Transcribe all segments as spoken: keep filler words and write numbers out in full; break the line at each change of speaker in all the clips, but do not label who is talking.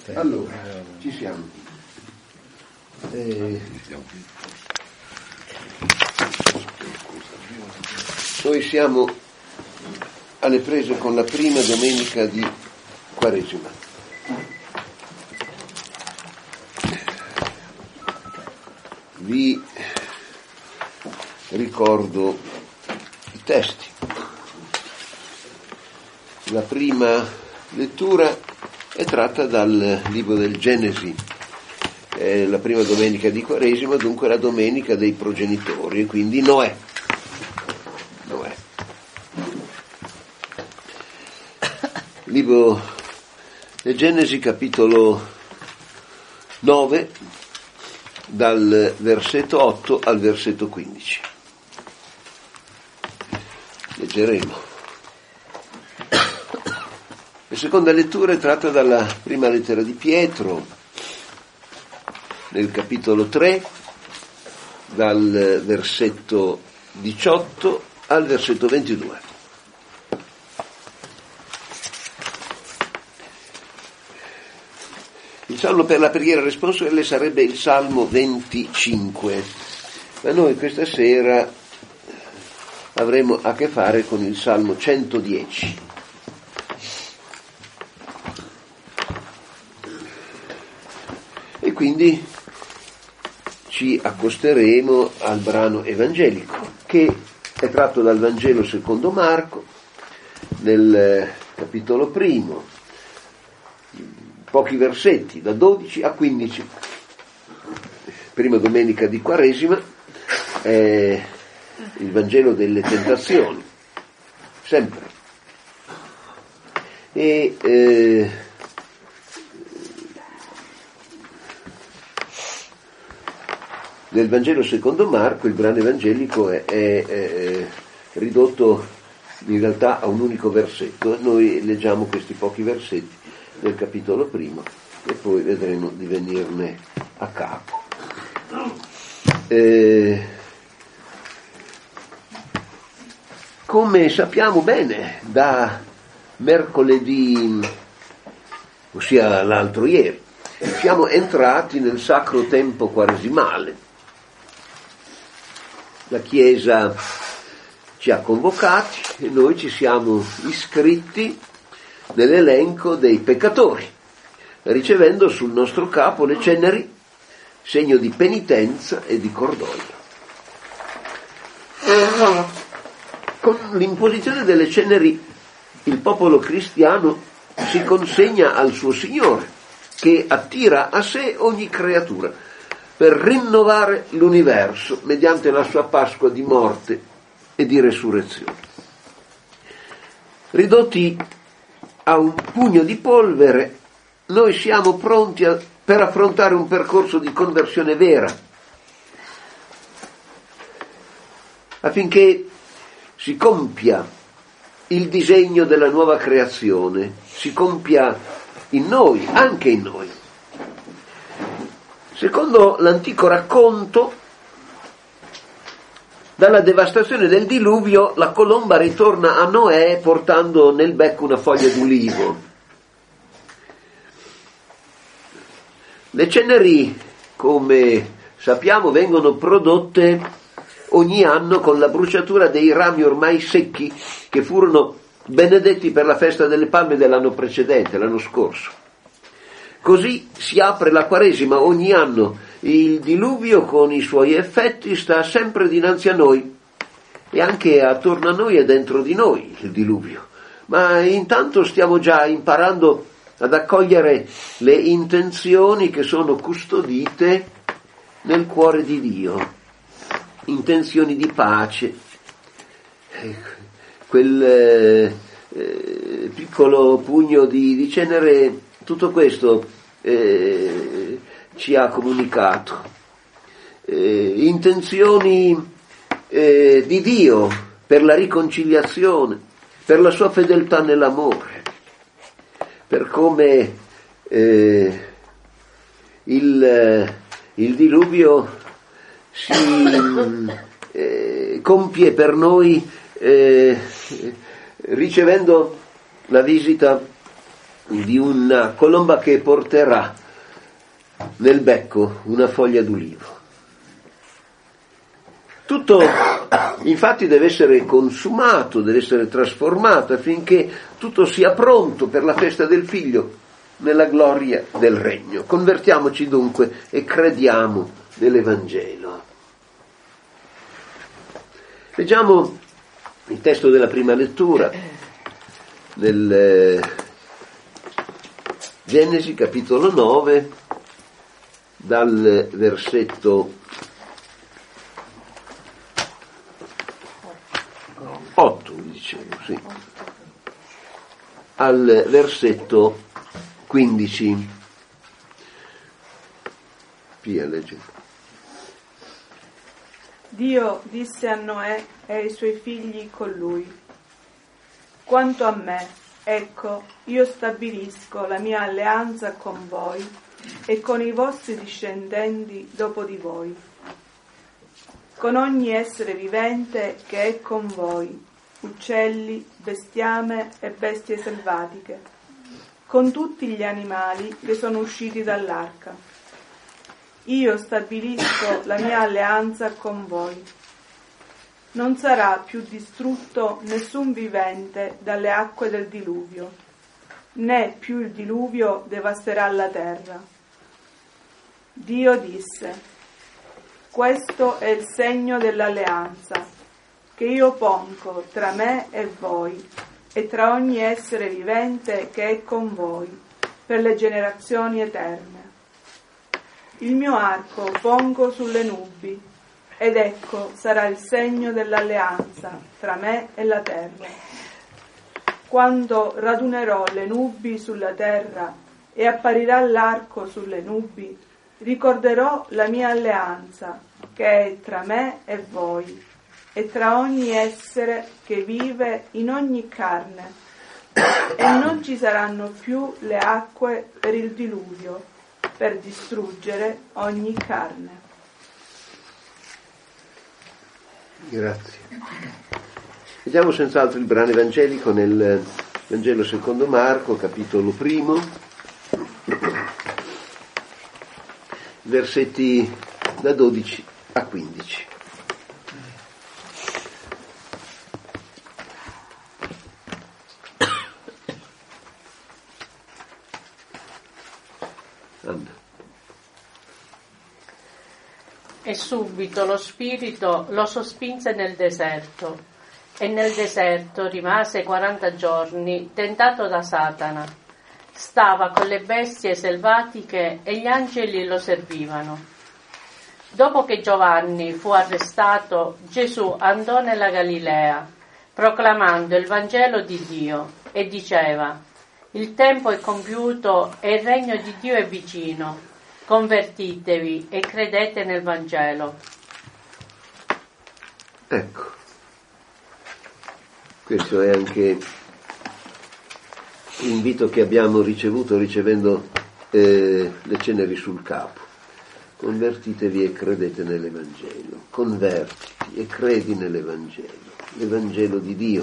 Allora, ci siamo. Eh, noi siamo alle prese con la prima domenica di Quaresima. Vi ricordo i testi. La prima lettura è tratta dal libro del Genesi, è la prima domenica di Quaresima, dunque la domenica dei progenitori, e quindi Noè. Noè. Libro del Genesi, capitolo nove, dal versetto otto al versetto quindici. Leggeremo. La seconda lettura è tratta dalla prima lettera di Pietro, nel capitolo tre, dal versetto diciotto al versetto ventidue. Il salmo per la preghiera responsoriale sarebbe il Salmo venticinque, ma noi questa sera avremo a che fare con il Salmo centodieci. E quindi ci accosteremo al brano evangelico, che è tratto dal Vangelo secondo Marco, nel capitolo primo, pochi versetti, da dodici a quindici. Prima domenica di Quaresima è il Vangelo delle tentazioni, sempre. E eh, nel Vangelo secondo Marco il brano evangelico è, è, è ridotto in realtà a un unico versetto. Noi leggiamo questi pochi versetti del capitolo primo e poi vedremo di venirne a capo. Eh, come sappiamo bene, da mercoledì, ossia l'altro ieri, siamo entrati nel sacro tempo quaresimale. La Chiesa ci ha convocati e noi ci siamo iscritti nell'elenco dei peccatori, ricevendo sul nostro capo le ceneri, segno di penitenza e di cordoglio. Con l'imposizione delle ceneri il popolo cristiano si consegna al suo Signore, che attira a sé ogni creatura per rinnovare l'universo mediante la sua Pasqua di morte e di resurrezione. Ridotti a un pugno di polvere, noi siamo pronti a, per affrontare un percorso di conversione vera, affinché si compia il disegno della nuova creazione, si compia in noi, anche in noi. Secondo l'antico racconto, dalla devastazione del diluvio la colomba ritorna a Noè portando nel becco una foglia d'ulivo. Le ceneri, come sappiamo, vengono prodotte ogni anno con la bruciatura dei rami ormai secchi che furono benedetti per la festa delle palme dell'anno precedente, l'anno scorso. Così si apre la Quaresima ogni anno. Il diluvio con i suoi effetti sta sempre dinanzi a noi e anche attorno a noi e dentro di noi il diluvio. Ma intanto stiamo già imparando ad accogliere le intenzioni che sono custodite nel cuore di Dio, intenzioni di pace. Quel eh, piccolo pugno di, di cenere, tutto questo eh, ci ha comunicato. Eh, intenzioni eh, di Dio per la riconciliazione, per la sua fedeltà nell'amore, per come eh, il, il diluvio si eh, compie per noi eh, ricevendo la visita di una colomba che porterà nel becco una foglia d'ulivo. Tutto infatti deve essere consumato, deve essere trasformato affinché tutto sia pronto per la festa del figlio nella gloria del regno. Convertiamoci dunque e crediamo nell'Evangelo. Leggiamo il testo della prima lettura nel Genesi capitolo nove, dal versetto otto, dicevo, sì, al versetto quindici. Pia, legge.
Dio disse a Noè e ai suoi figli con lui: quanto a me, ecco, io stabilisco la mia alleanza con voi e con i vostri discendenti dopo di voi, con ogni essere vivente che è con voi, uccelli, bestiame e bestie selvatiche, con tutti gli animali che sono usciti dall'arca. Io stabilisco la mia alleanza con voi. Non sarà più distrutto nessun vivente dalle acque del diluvio, né più il diluvio devasterà la terra. Dio disse: questo è il segno dell'alleanza che io pongo tra me e voi e tra ogni essere vivente che è con voi per le generazioni eterne. Il mio arco pongo sulle nubi, ed ecco sarà il segno dell'alleanza tra me e la terra. Quando radunerò le nubi sulla terra e apparirà l'arco sulle nubi, ricorderò la mia alleanza che è tra me e voi e tra ogni essere che vive in ogni carne, e non ci saranno più le acque per il diluvio, per distruggere ogni carne.
Grazie. Vediamo senz'altro il brano evangelico nel Vangelo secondo Marco, capitolo primo, versetti da dodici a quindici.
E subito lo spirito lo sospinse nel deserto, e nel deserto rimase quaranta giorni tentato da Satana. Stava con le bestie selvatiche e gli angeli lo servivano. Dopo che Giovanni fu arrestato, Gesù andò nella Galilea, proclamando il Vangelo di Dio, e diceva: il tempo è compiuto e il regno di Dio è vicino. Convertitevi e credete nel Vangelo.
Ecco, questo è anche l'invito che abbiamo ricevuto ricevendo eh, le ceneri sul capo. Convertitevi e credete nell'Evangelo. Convertiti e credi nell'Evangelo, l'Evangelo di Dio.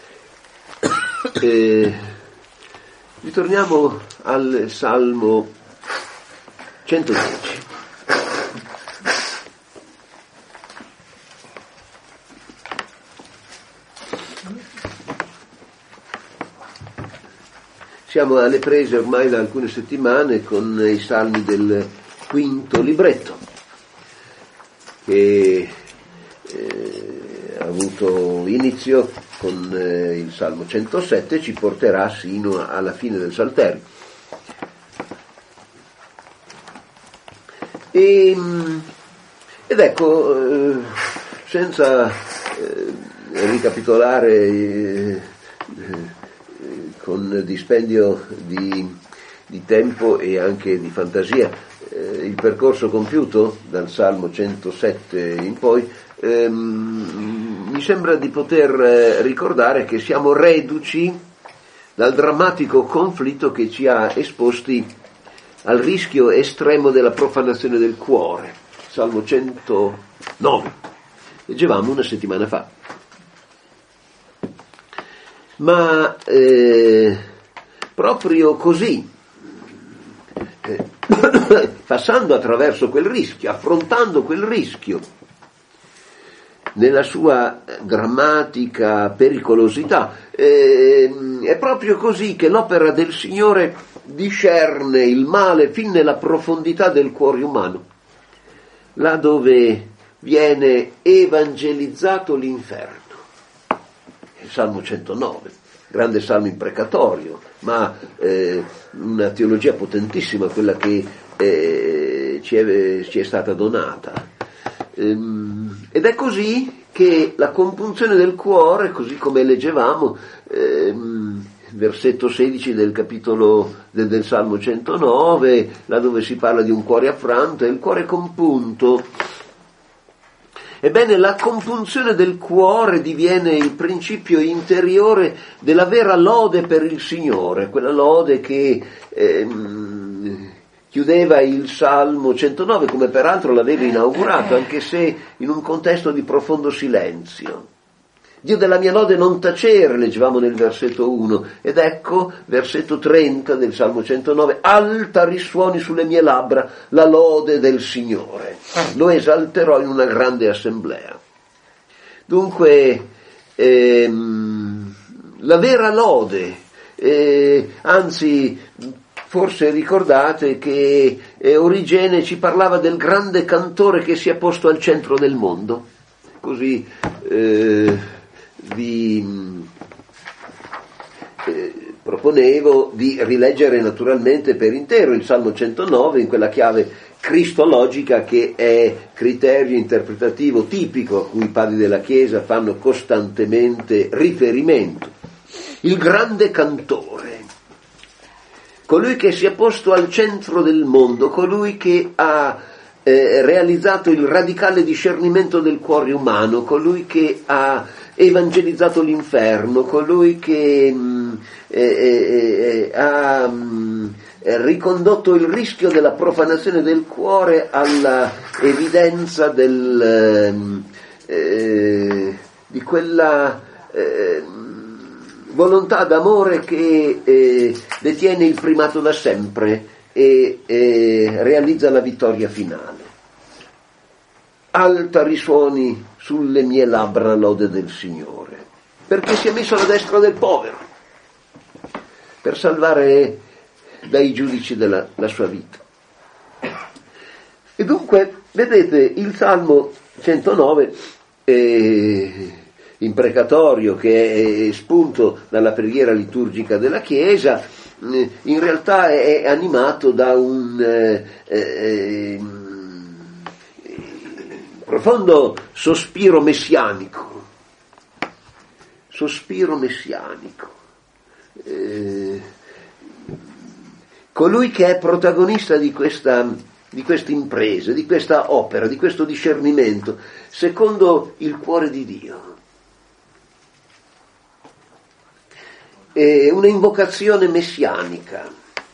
Eh, ritorniamo al Salmo centodieci. Siamo alle prese ormai da alcune settimane con i salmi del quinto libretto, che eh, ha avuto inizio con eh, il Salmo centosette e ci porterà sino alla fine del Salterio. E, ed ecco, eh, senza eh, ricapitolare eh, con dispendio di, di tempo e anche di fantasia eh, il percorso compiuto dal Salmo centosette in poi, ehm, mi sembra di poter ricordare che siamo reduci dal drammatico conflitto che ci ha esposti al rischio estremo della profanazione del cuore. Salmo centonove, leggevamo una settimana fa. Ma eh, proprio così, eh, passando attraverso quel rischio, affrontando quel rischio, nella sua drammatica pericolosità. Eh, è proprio così che l'opera del Signore discerne il male fin nella profondità del cuore umano, là dove viene evangelizzato l'inferno. Il Salmo centonove, grande salmo imprecatorio, ma eh, una teologia potentissima, quella che eh, ci, è, ci è stata donata. Ehm, ed è così che la compunzione del cuore, così come leggevamo, ehm, versetto sedici del capitolo del, del Salmo centonove, là dove si parla di un cuore affranto, e il cuore compunto. Ebbene, la compunzione del cuore diviene il principio interiore della vera lode per il Signore, quella lode che ehm, chiudeva il Salmo centonove, come peraltro l'aveva inaugurato, anche se in un contesto di profondo silenzio. Dio della mia lode non tacere, leggevamo nel versetto uno, ed ecco, versetto trenta del Salmo centonove, alta risuoni sulle mie labbra la lode del Signore, lo esalterò in una grande assemblea. Dunque, ehm, la vera lode, eh, anzi, forse ricordate che eh, Origene ci parlava del grande cantore che si è posto al centro del mondo, così eh, vi eh, proponevo di rileggere naturalmente per intero il Salmo centonove in quella chiave cristologica che è criterio interpretativo tipico a cui i padri della Chiesa fanno costantemente riferimento. Il grande cantore, colui che si è posto al centro del mondo, colui che ha eh, realizzato il radicale discernimento del cuore umano, colui che ha evangelizzato l'inferno, colui che mh, eh, eh, ha mh, ricondotto il rischio della profanazione del cuore alla evidenza del, eh, di quella eh, volontà d'amore che eh, detiene il primato da sempre e eh, realizza la vittoria finale. Alta risuoni sulle mie labbra la lode del Signore, perché si è messo alla destra del povero, per salvare dai giudici della la sua vita. E dunque, vedete, il Salmo centonove, eh, imprecatorio, che è spunto dalla preghiera liturgica della Chiesa, eh, in realtà è, è animato da un eh, eh, profondo sospiro messianico, sospiro messianico. Eh, colui che è protagonista di questa, di questa impresa, di questa opera, di questo discernimento, secondo il cuore di Dio. È una invocazione messianica,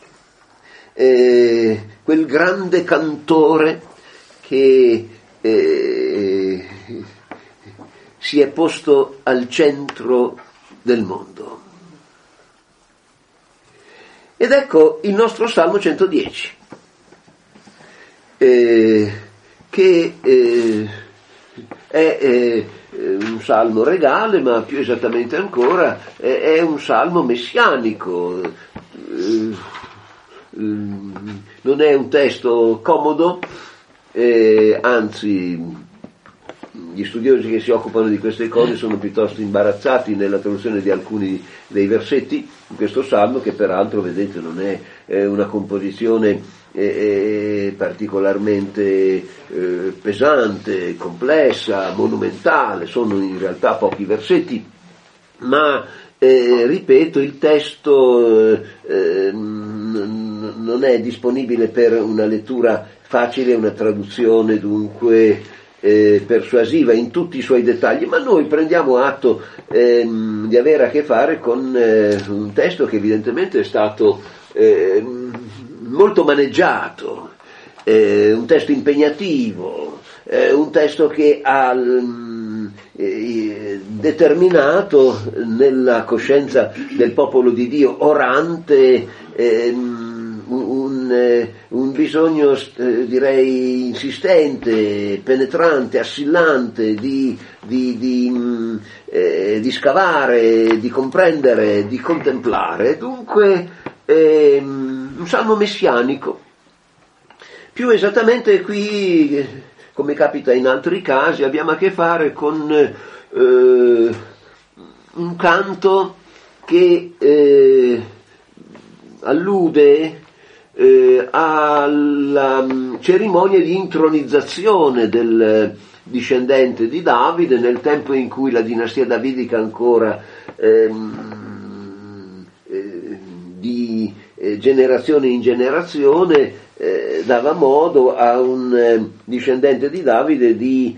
eh, quel grande cantore che eh, si è posto al centro del mondo. Ed ecco il nostro Salmo centodieci, eh, che eh, è eh, un salmo regale, ma più esattamente ancora eh, è un salmo messianico. Eh, non è un testo comodo, eh, anzi gli studiosi che si occupano di queste cose sono piuttosto imbarazzati nella traduzione di alcuni dei versetti in questo salmo, che peraltro, vedete, non è, è una composizione eh, particolarmente eh, pesante, complessa, monumentale. Sono in realtà pochi versetti, ma eh, ripeto, il testo eh, n- non è disponibile per una lettura facile, una traduzione dunque Eh, persuasiva in tutti i suoi dettagli, ma noi prendiamo atto ehm, di avere a che fare con eh, un testo che evidentemente è stato eh, molto maneggiato, eh, un testo impegnativo, eh, un testo che ha, eh, determinato nella coscienza del popolo di Dio, orante, eh, un, eh, un bisogno eh, direi insistente, penetrante, assillante di, di, di, eh, di scavare, di comprendere, di contemplare. Dunque eh, un salmo messianico. Più esattamente qui, come capita in altri casi, abbiamo a che fare con eh, un canto che eh, allude eh, alla cerimonia di intronizzazione del discendente di Davide nel tempo in cui la dinastia davidica ancora ehm, eh, di eh, generazione in generazione eh, dava modo a un eh, discendente di Davide di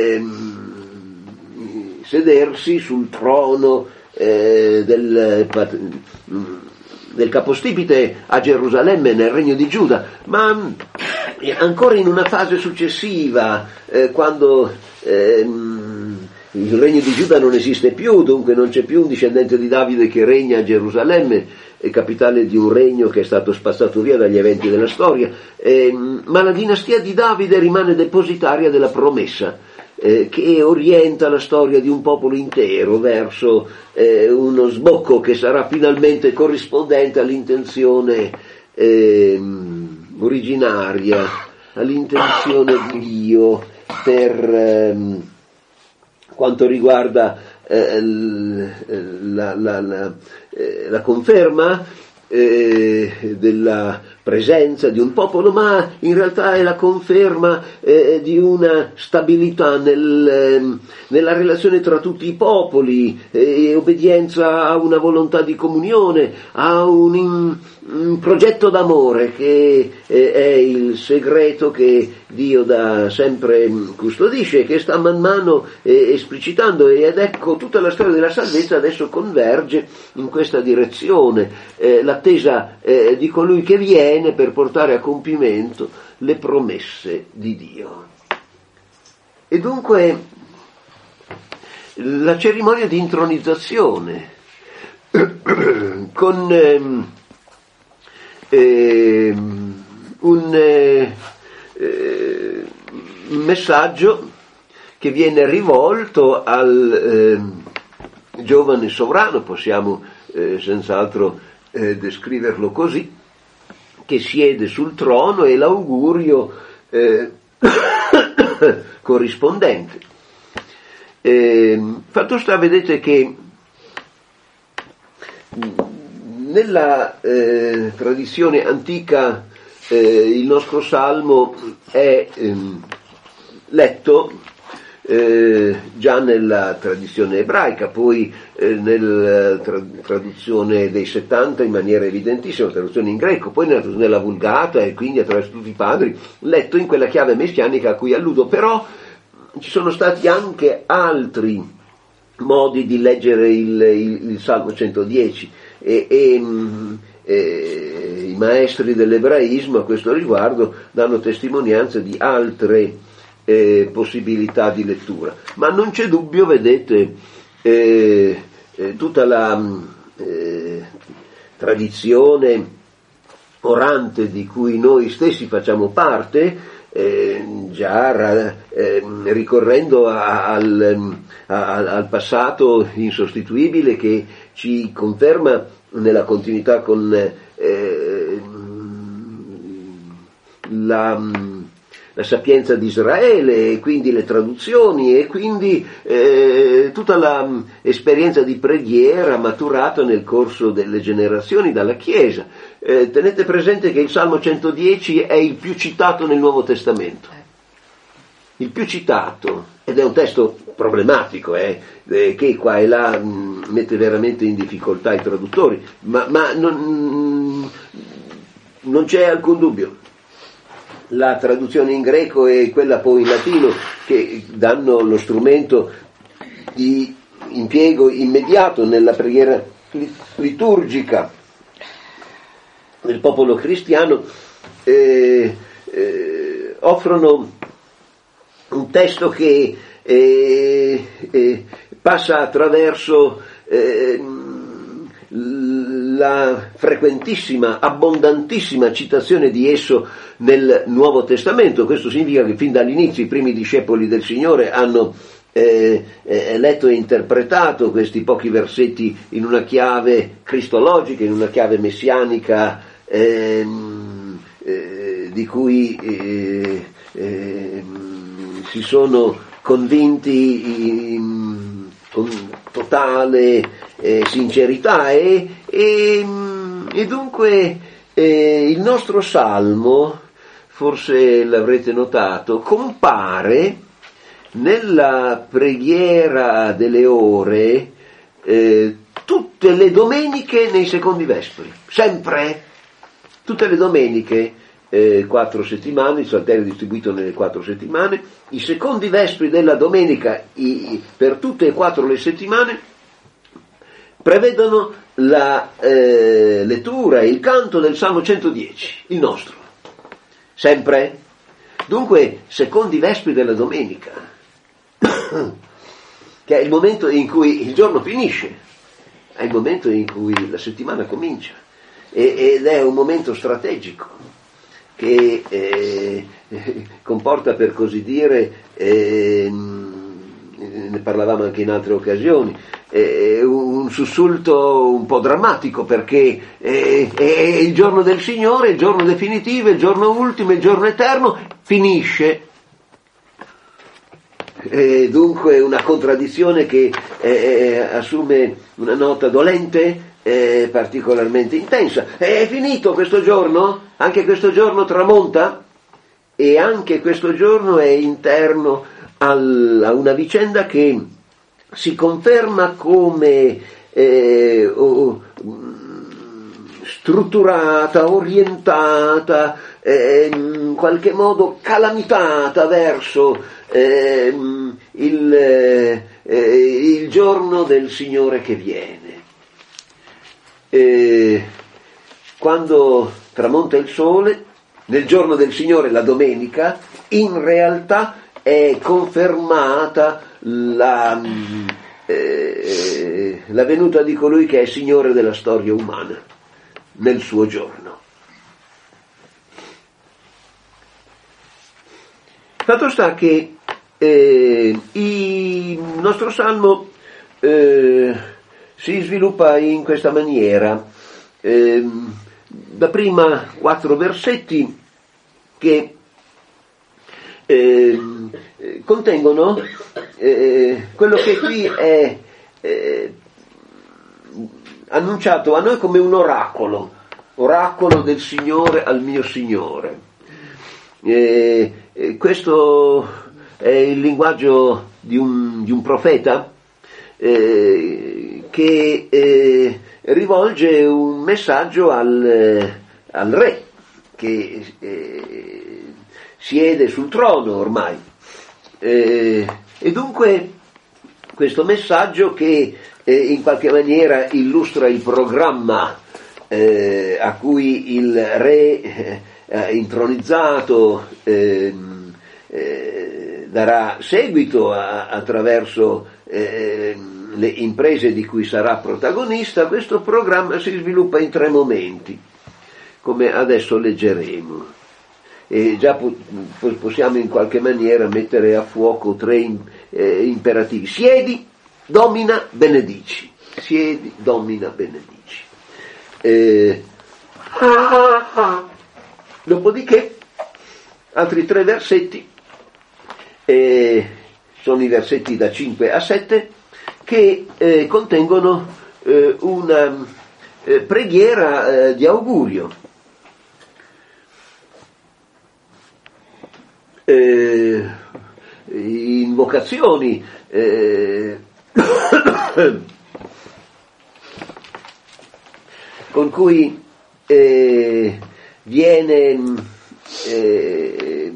ehm, sedersi sul trono eh, del del capostipite a Gerusalemme nel regno di Giuda, ma ancora in una fase successiva, eh, quando ehm, il regno di Giuda non esiste più, dunque non c'è più un discendente di Davide che regna a Gerusalemme, è capitale di un regno che è stato spazzato via dagli eventi della storia, ehm, ma la dinastia di Davide rimane depositaria della promessa, Eh, che orienta la storia di un popolo intero verso eh, uno sbocco che sarà finalmente corrispondente all'intenzione eh, originaria, all'intenzione di Dio per eh, quanto riguarda eh, la, la, la, eh, la conferma eh, della presenza di un popolo, ma in realtà è la conferma eh, di una stabilità nel, eh, nella relazione tra tutti i popoli, eh, obbedienza a una volontà di comunione, a un, in, un progetto d'amore che eh, è il segreto che Dio da sempre custodisce, che sta man mano eh, esplicitando, ed ecco tutta la storia della salvezza adesso converge in questa direzione, eh, l'attesa eh, di colui che viene per portare a compimento le promesse di Dio. E dunque la cerimonia di intronizzazione con ehm, ehm, un eh, eh, messaggio che viene rivolto al eh, giovane sovrano, possiamo eh, senz'altro eh, descriverlo così, che siede sul trono, e l'augurio eh, corrispondente. Eh, fatto sta, vedete che nella eh, tradizione antica eh, il nostro salmo è eh, letto Eh, già nella tradizione ebraica, poi eh, nella tra- traduzione dei settanta in maniera evidentissima, traduzione in greco, poi nella, nella Vulgata e quindi attraverso tutti i padri, letto in quella chiave messianica a cui alludo. Però ci sono stati anche altri modi di leggere il, il, il Salmo centodieci e, e, e i maestri dell'ebraismo a questo riguardo danno testimonianza di altre Eh, possibilità di lettura, ma non c'è dubbio, vedete, eh, eh, tutta la eh, tradizione orante di cui noi stessi facciamo parte, eh, già eh, ricorrendo a, al, a, al passato insostituibile che ci conferma nella continuità con eh, la la sapienza di Israele, e quindi le traduzioni, e quindi eh, tutta l'esperienza di preghiera maturata nel corso delle generazioni dalla Chiesa. Eh, tenete presente che il Salmo centodieci è il più citato nel Nuovo Testamento. Il più citato, ed è un testo problematico, eh, eh, che qua e là mh, mette veramente in difficoltà i traduttori, ma, ma non, non c'è alcun dubbio. La traduzione in greco e quella poi in latino, che danno lo strumento di impiego immediato nella preghiera liturgica del popolo cristiano, eh, eh, offrono un testo che e, e passa attraverso eh, la frequentissima, abbondantissima citazione di esso nel Nuovo Testamento. Questo significa che fin dall'inizio i primi discepoli del Signore hanno eh, eh, letto e interpretato questi pochi versetti in una chiave cristologica, in una chiave messianica, eh, eh, di cui eh, eh, si sono convinti in, con totale eh, sincerità e, e, e dunque eh, il nostro salmo, forse l'avrete notato, compare nella preghiera delle ore eh, tutte le domeniche nei secondi vespri, sempre, tutte le domeniche, eh, quattro settimane, il salterio è distribuito nelle quattro settimane, i secondi vespri della domenica i, per tutte e quattro le settimane prevedono la eh, lettura e il canto del Salmo centodieci, il nostro, sempre. Dunque, secondi vespri della domenica, che è il momento in cui il giorno finisce, è il momento in cui la settimana comincia, e, ed è un momento strategico che eh, comporta, per così dire, eh, ne parlavamo anche in altre occasioni, eh, un sussulto un po' drammatico, perché eh, è il giorno del Signore, il giorno definitivo, il giorno ultimo, il giorno eterno, finisce. E dunque una contraddizione che eh, assume una nota dolente, eh, particolarmente intensa. È finito questo giorno? Anche questo giorno tramonta? E anche questo giorno è interno al, a una vicenda che si conferma come eh, oh, strutturata, orientata, eh, in qualche modo calamitata verso eh, il, eh, il giorno del Signore che viene. Eh, quando tramonta il sole, nel giorno del Signore, la domenica, in realtà è confermata la, eh, la venuta di colui che è Signore della storia umana nel suo giorno. Fatto sta che eh, il nostro salmo eh, si sviluppa in questa maniera. Eh, da prima quattro versetti che eh, contengono eh, quello che qui è eh, annunciato a noi come un oracolo, oracolo del Signore al mio Signore. Eh, eh, questo è il linguaggio di un, di un profeta eh, che eh, rivolge un messaggio al, al re che eh, siede sul trono ormai, eh, e dunque questo messaggio che eh, in qualche maniera illustra il programma eh, a cui il re eh, intronizzato eh, eh, darà seguito a, attraverso eh, le imprese di cui sarà protagonista. Questo programma si sviluppa in tre momenti, come adesso leggeremo, e già po- possiamo in qualche maniera mettere a fuoco tre eh, imperativi: siedi, domina, benedici. Siedi, domina, benedici. Eh, dopodiché altri tre versetti, eh, sono i versetti da cinque a sette, che eh, contengono eh, una eh, preghiera eh, di augurio. Eh, invocazioni eh, con cui eh, viene eh,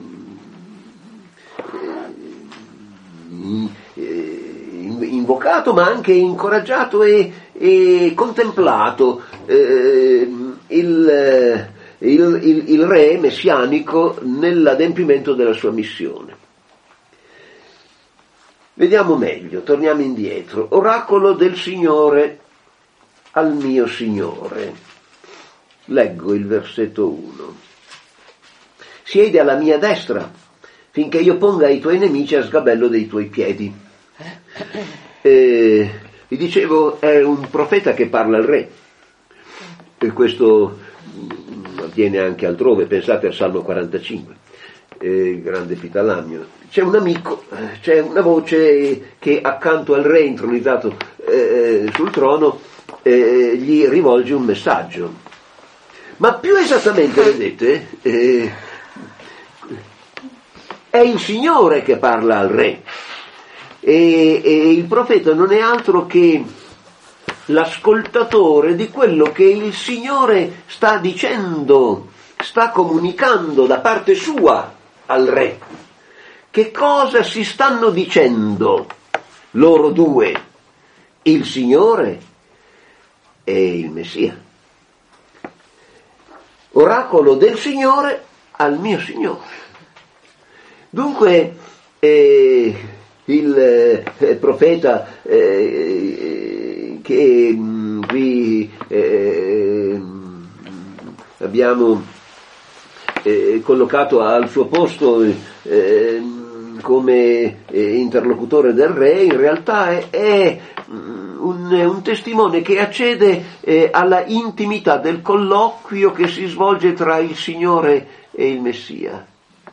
invocato, ma anche incoraggiato e, e contemplato eh, il, il, il, il re messianico nell'adempimento della sua missione. Vediamo meglio, torniamo indietro. Oracolo del Signore al mio Signore. Leggo il versetto uno. Siedi alla mia destra, finché io ponga i tuoi nemici a sgabello dei tuoi piedi. Eh, vi dicevo, è un profeta che parla al re. E questo avviene anche altrove, pensate al Salmo quarantacinque, eh, il grande Pitalamio. C'è un amico, c'è una voce che accanto al re intronizzato eh, sul trono eh, gli rivolge un messaggio. Ma più esattamente, vedete, eh, è il Signore che parla al re. E, e il profeta non è altro che l'ascoltatore di quello che il Signore sta dicendo, sta comunicando da parte sua al re. Che cosa si stanno dicendo loro due, il Signore e il Messia? Oracolo del Signore al mio Signore. Dunque eh, il eh, profeta eh, che mh, qui eh, abbiamo eh, collocato al suo posto eh, come eh, interlocutore del re, in realtà è, è un, un testimone che accede eh, alla intimità del colloquio che si svolge tra il Signore e il Messia.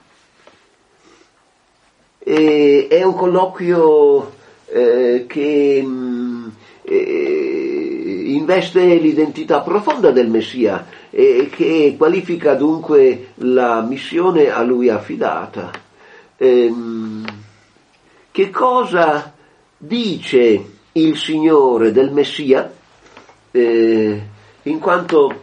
E, è un colloquio eh, che mh, eh, investe l'identità profonda del Messia e che qualifica dunque la missione a lui affidata. Ehm, che cosa dice il Signore del Messia, eh, in quanto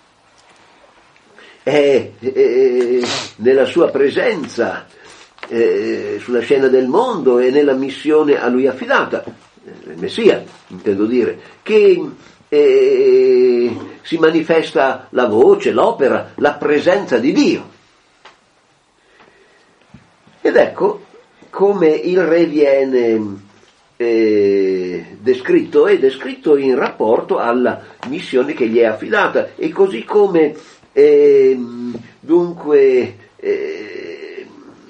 è eh, nella sua presenza eh, sulla scena del mondo e nella missione a lui affidata, il Messia intendo dire, che eh, si manifesta la voce, l'opera, la presenza di Dio. Ed ecco come il re viene eh, descritto, è descritto in rapporto alla missione che gli è affidata, e così come eh, dunque eh,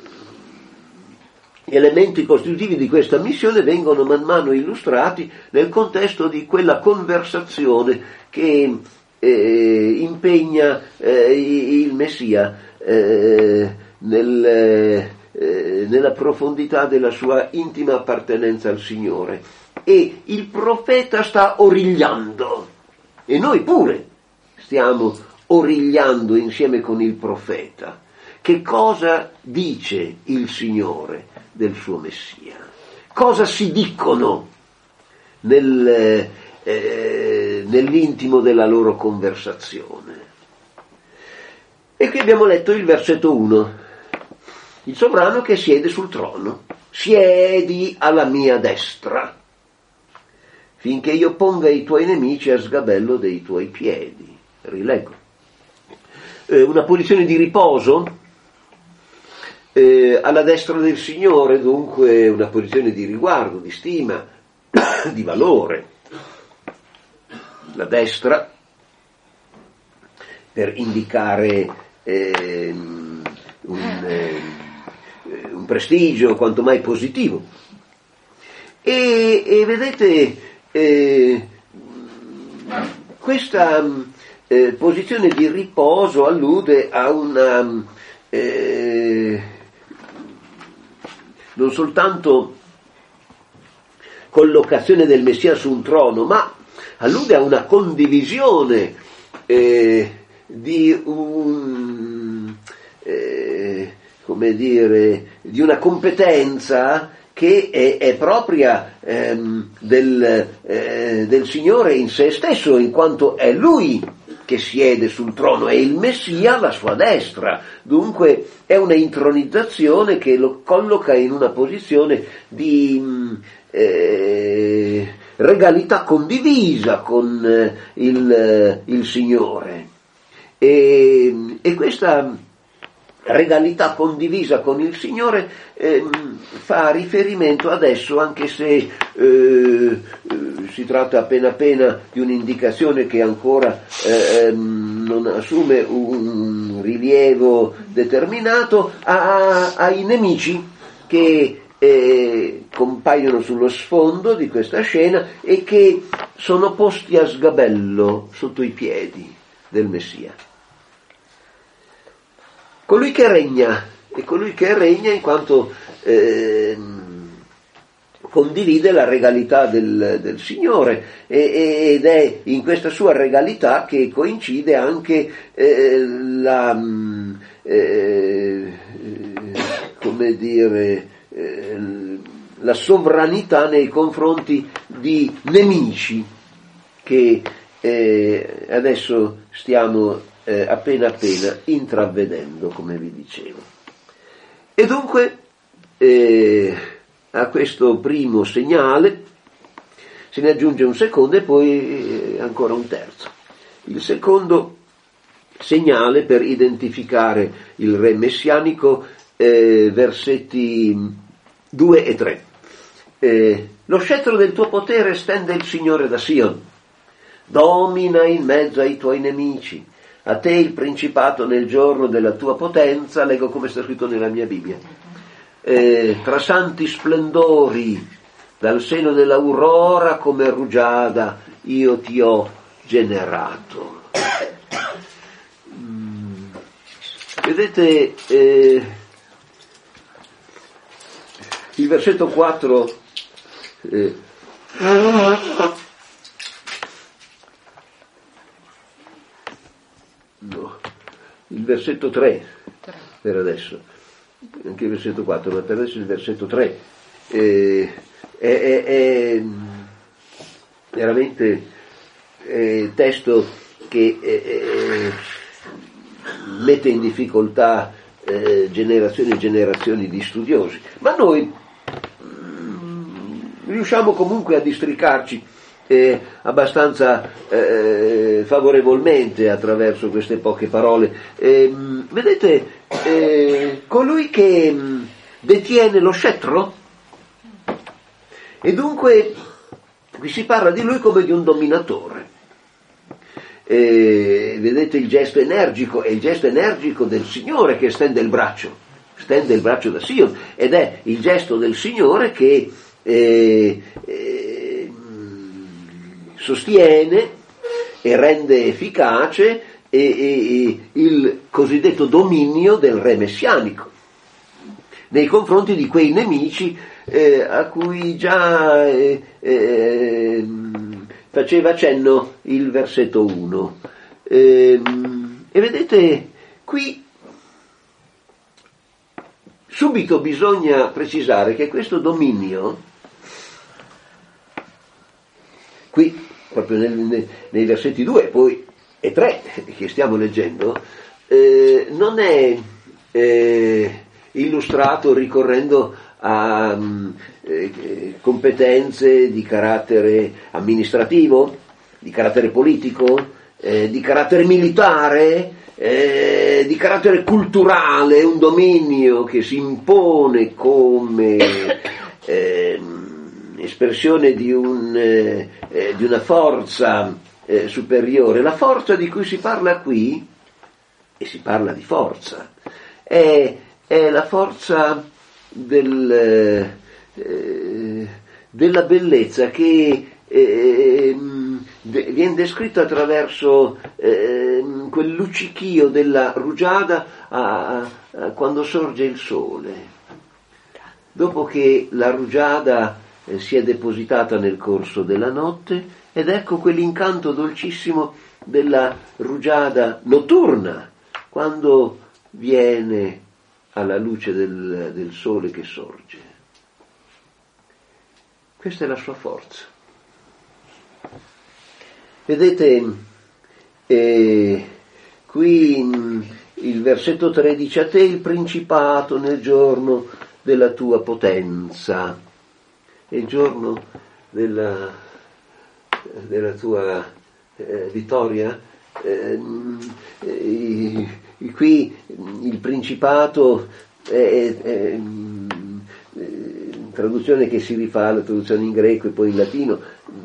gli elementi costitutivi di questa missione vengono man mano illustrati nel contesto di quella conversazione che eh, impegna eh, il Messia eh, nel Eh, nella profondità della sua intima appartenenza al Signore, e il profeta sta origliando, e noi pure stiamo origliando insieme con il profeta. Che cosa dice il Signore del suo Messia? Cosa si dicono nel, eh, nell'intimo della loro conversazione? E qui abbiamo letto il versetto uno. Il sovrano che siede sul trono, siedi alla mia destra, finché io ponga i tuoi nemici a sgabello dei tuoi piedi. Rileggo. Eh, una posizione di riposo eh, alla destra del Signore, dunque una posizione di riguardo, di stima, di valore. La destra per indicare eh, un... Eh, un prestigio quanto mai positivo, e, e vedete eh, questa eh, posizione di riposo allude a una eh, non soltanto collocazione del Messia su un trono, ma allude a una condivisione eh, di un eh, come dire, di una competenza che è, è propria ehm, del, eh, del Signore in se stesso, in quanto è Lui che siede sul trono e il Messia alla sua destra. Dunque è una intronizzazione che lo colloca in una posizione di eh, regalità condivisa con eh, il, il Signore. E, e questa regalità condivisa con il Signore eh, fa riferimento adesso, anche se eh, eh, si tratta appena appena di un'indicazione che ancora eh, non assume un rilievo determinato, a, ai nemici che eh, compaiono sullo sfondo di questa scena e che sono posti a sgabello sotto i piedi del Messia. Colui che regna, e colui che regna in quanto eh, condivide la regalità del, del Signore, e, ed è in questa sua regalità che coincide anche eh, la, eh, come dire, eh, la sovranità nei confronti di nemici che eh, adesso stiamo Eh, appena appena intravedendo, come vi dicevo. E dunque eh, a questo primo segnale se ne aggiunge un secondo e poi eh, ancora un terzo. Il secondo segnale per identificare il re messianico, eh, versetti due e tre. Eh, lo scettro del tuo potere stende il Signore da Sion, domina in mezzo ai tuoi nemici. A te il principato nel giorno della tua potenza, leggo come sta scritto nella mia Bibbia, eh, tra santi splendori, dal seno dell'aurora come rugiada, io ti ho generato. Mm. Vedete, eh, il versetto quattro, eh, no, il versetto tre per adesso, anche il versetto quattro, ma per adesso il versetto tre eh, è, è, è veramente eh, testo che eh, eh, mette in difficoltà eh, generazioni e generazioni di studiosi, ma noi mh, riusciamo comunque a districarci Eh, abbastanza eh, favorevolmente attraverso queste poche parole. Eh, vedete, eh, colui che mh, detiene lo scettro, e dunque qui si parla di lui come di un dominatore. Eh, vedete il gesto energico, è il gesto energico del Signore che stende il braccio, stende il braccio da Sion, ed è il gesto del Signore che eh, eh, sostiene e rende efficace e, e, e il cosiddetto dominio del re messianico nei confronti di quei nemici eh, a cui già eh, eh, faceva cenno il versetto uno. Eh, e vedete, qui subito bisogna precisare che questo dominio, qui proprio nel, nei, nei versetti due poi e tre che stiamo leggendo, eh, non è eh, illustrato ricorrendo a eh, competenze di carattere amministrativo, di carattere politico, eh, di carattere militare, eh, di carattere culturale, un dominio che si impone come eh, espressione di, un, eh, di una forza eh, superiore. La forza di cui si parla qui, e si parla di forza, è, è la forza del, eh, della bellezza che eh, de, viene descritta attraverso eh, quel luccichio della rugiada a, a, quando sorge il sole. Dopo che la rugiada eh, si è depositata nel corso della notte, ed ecco quell'incanto dolcissimo della rugiada notturna, quando viene alla luce del, del sole che sorge. Questa è la sua forza. Vedete, eh, qui il versetto tre dice: a te il principato nel giorno della tua potenza. È il giorno della, della tua eh, vittoria. Eh, i, qui il principato è, è, è traduzione che si rifà alla traduzione in greco e poi in latino.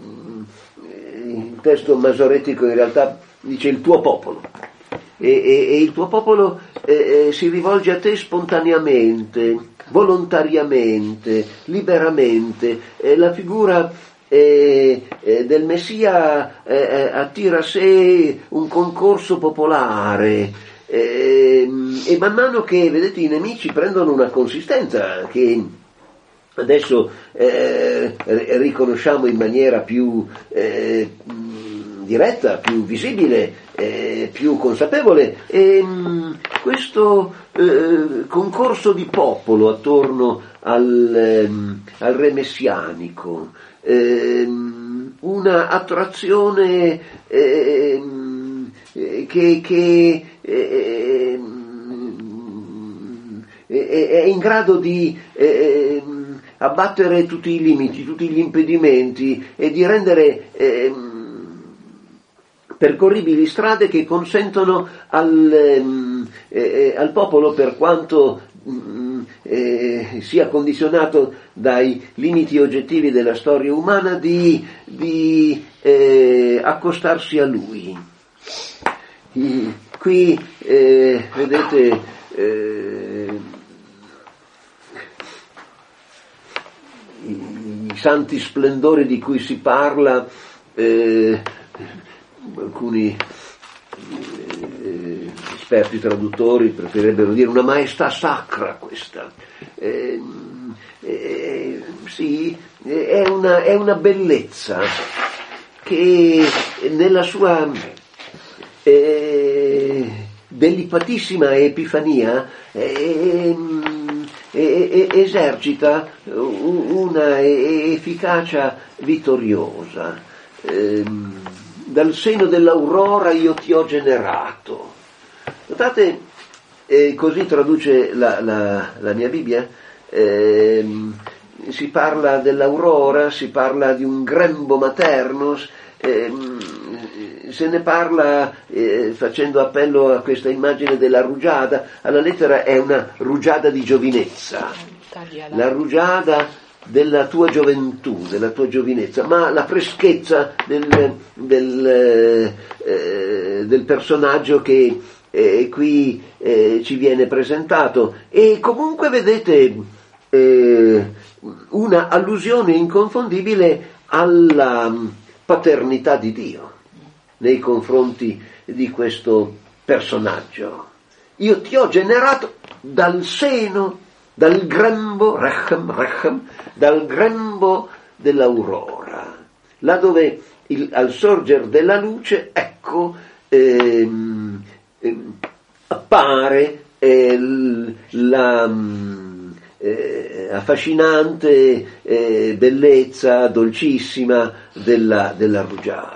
Il testo masoretico in realtà dice il tuo popolo, e, e, e il tuo popolo eh, eh, si rivolge a te spontaneamente, volontariamente, liberamente. Eh, la figura eh, eh, del Messia eh, attira a sé un concorso popolare, eh, e man mano che, vedete, i nemici prendono una consistenza che adesso eh, riconosciamo in maniera più eh, diretta, più visibile, eh, più consapevole, e mh, questo eh, concorso di popolo attorno al, ehm, al re messianico, ehm, una attrazione ehm, che, che ehm, è in grado di ehm, abbattere tutti i limiti, tutti gli impedimenti e di rendere eh, percorribili strade che consentono al, eh, al popolo, per quanto eh, sia condizionato dai limiti oggettivi della storia umana, di, di eh, accostarsi a lui. I, qui eh, vedete eh, i santi splendori di cui si parla, eh, alcuni eh, esperti traduttori preferirebbero dire una maestà sacra questa. Eh, eh, sì, è una, è una bellezza che nella sua eh, delicatissima epifania eh, esercita una efficacia vittoriosa. Dal seno dell'aurora io ti ho generato. Notate, eh, così traduce la, la, la mia Bibbia, eh, si parla dell'aurora, si parla di un grembo materno, eh, se ne parla eh, facendo appello a questa immagine della rugiada. Alla lettera è una rugiada di giovinezza, la rugiada della tua gioventù, della tua giovinezza, ma la freschezza del, del, eh, del personaggio che eh, qui eh, ci viene presentato. E comunque vedete eh, una allusione inconfondibile alla paternità di Dio nei confronti di questo personaggio. Io ti ho generato dal seno, dal grembo, rechem, rechem, dal grembo dell'aurora, là dove il, al sorger della luce, ecco, ehm, ehm, appare eh, la eh, affascinante eh, bellezza dolcissima della, della rugiada.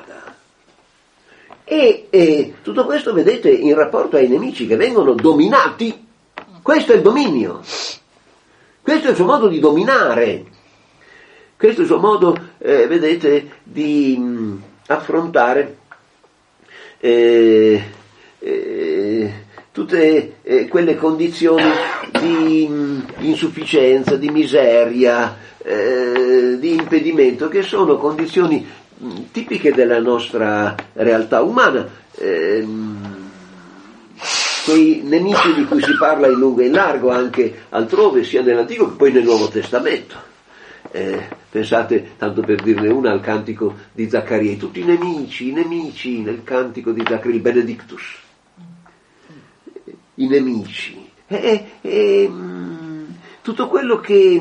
E, e tutto questo, vedete, in rapporto ai nemici che vengono dominati. Questo è il dominio, questo è il suo modo di dominare, questo è il suo modo, eh, vedete, di mh, affrontare eh, eh, tutte eh, quelle condizioni di mh, insufficienza, di miseria, eh, di impedimento, che sono condizioni mh, tipiche della nostra realtà umana. Eh, quei nemici di cui si parla in lungo e in largo anche altrove, sia nell'Antico che poi nel Nuovo Testamento. Eh, pensate, tanto per dirne una, al cantico di Zaccaria, tutti i nemici, i nemici nel cantico di Zaccaria, il Benedictus, i nemici, e, e, tutto quello che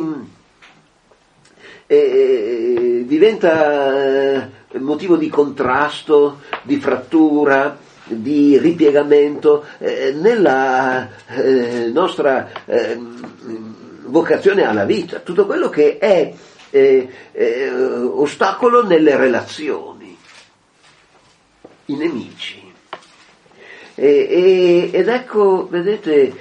e, diventa motivo di contrasto, di frattura, di ripiegamento eh, nella eh, nostra eh, vocazione alla vita, tutto quello che è eh, eh, ostacolo nelle relazioni, i nemici. E, e, ed ecco, vedete,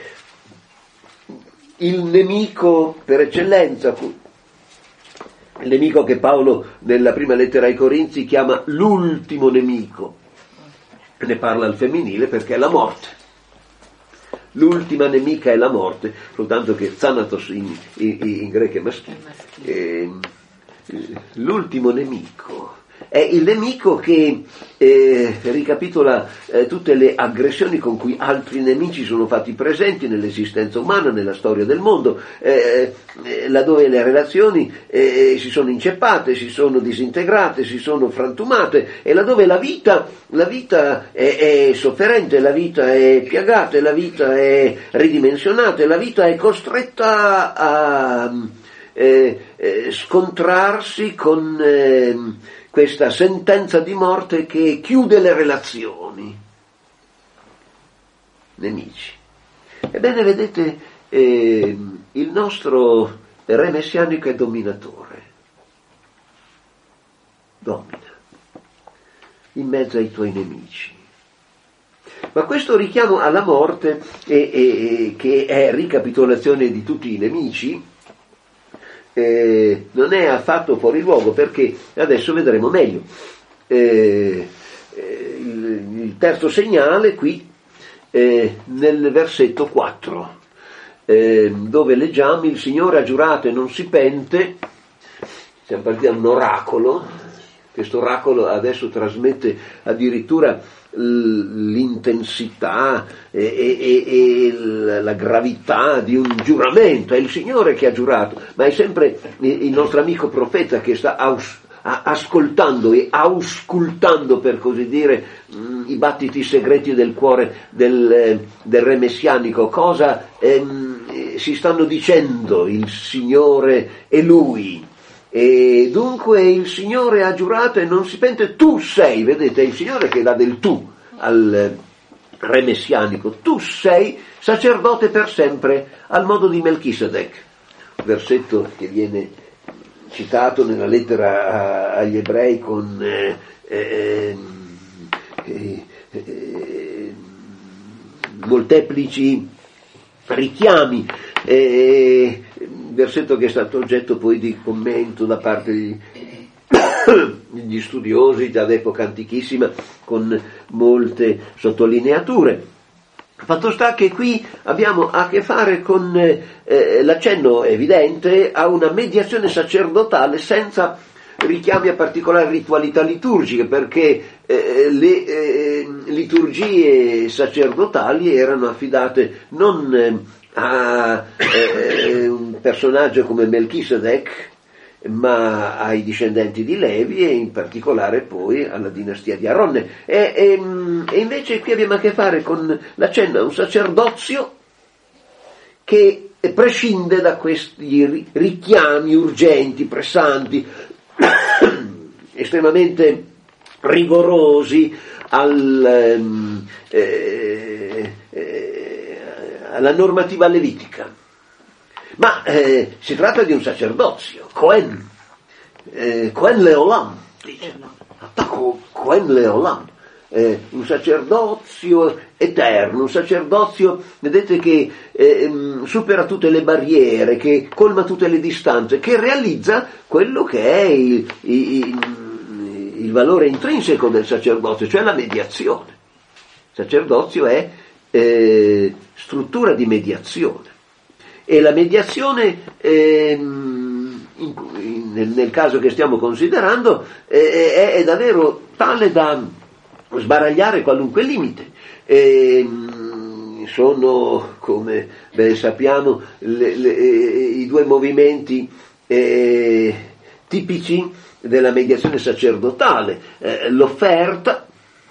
il nemico per eccellenza, il nemico che Paolo nella prima lettera ai Corinzi chiama l'ultimo nemico. Ne parla al femminile perché è la morte. l'ultima nemica è la morte, soltanto che Thanatos in, in, in greco è maschile. Eh, l'ultimo nemico è il nemico che eh, ricapitola eh, tutte le aggressioni con cui altri nemici sono fatti presenti nell'esistenza umana, nella storia del mondo, eh, eh, laddove le relazioni eh, si sono inceppate, si sono disintegrate, si sono frantumate, e laddove la vita, la vita è, è sofferente, la vita è piagata, la vita è ridimensionata, la vita è costretta a eh, eh, scontrarsi con eh, questa sentenza di morte che chiude le relazioni. Nemici. Ebbene, vedete, eh, il nostro re messianico è dominatore. Domina. In mezzo ai tuoi nemici. Ma questo richiamo alla morte, eh, eh, che è ricapitolazione di tutti i nemici, Eh, non è affatto fuori luogo, perché adesso vedremo meglio. Eh, eh, il, il terzo segnale qui eh, nel versetto quattro, eh, dove leggiamo: il Signore ha giurato e non si pente. Siamo partiti da un oracolo. Questo oracolo adesso trasmette addirittura l'intensità e, e, e la gravità di un giuramento. È il Signore che ha giurato, ma è sempre il nostro amico profeta che sta aus- ascoltando e auscultando, per così dire, i battiti segreti del cuore del, del re messianico. Cosa ehm, si stanno dicendo il Signore e lui? E dunque il Signore ha giurato e non si pente. Tu sei, vedete, è il Signore che dà del tu al re messianico. Tu sei sacerdote per sempre, al modo di Melchisedec. Versetto che viene citato nella lettera agli ebrei con eh, eh, eh, eh, molteplici richiami. Eh, versetto che è stato oggetto poi di commento da parte di, degli studiosi dall'epoca antichissima, con molte sottolineature. Fatto sta che qui abbiamo a che fare con eh, l'accenno evidente a una mediazione sacerdotale senza richiami a particolari ritualità liturgiche, perché eh, le eh, liturgie sacerdotali erano affidate non eh, a eh, un personaggio come Melchisedec, ma ai discendenti di Levi, e in particolare poi alla dinastia di Aronne. E, e, e invece qui abbiamo a che fare con l'accenno a un sacerdozio che prescinde da questi richiami urgenti, pressanti, estremamente rigorosi al eh, eh, alla normativa levitica, ma eh, si tratta di un sacerdozio, Cohen, eh, Cohen Leolam, dice, attacco Cohen Leolam, eh, un sacerdozio eterno, un sacerdozio, vedete, che eh, supera tutte le barriere, che colma tutte le distanze, che realizza quello che è il, il, il valore intrinseco del sacerdozio, cioè la mediazione. Il sacerdozio è Eh, struttura di mediazione, e la mediazione eh, in, in, nel, nel caso che stiamo considerando eh, è, è davvero tale da sbaragliare qualunque limite. Eh, sono, come ben sappiamo, le, le, i due movimenti eh, tipici della mediazione sacerdotale, eh, l'offerta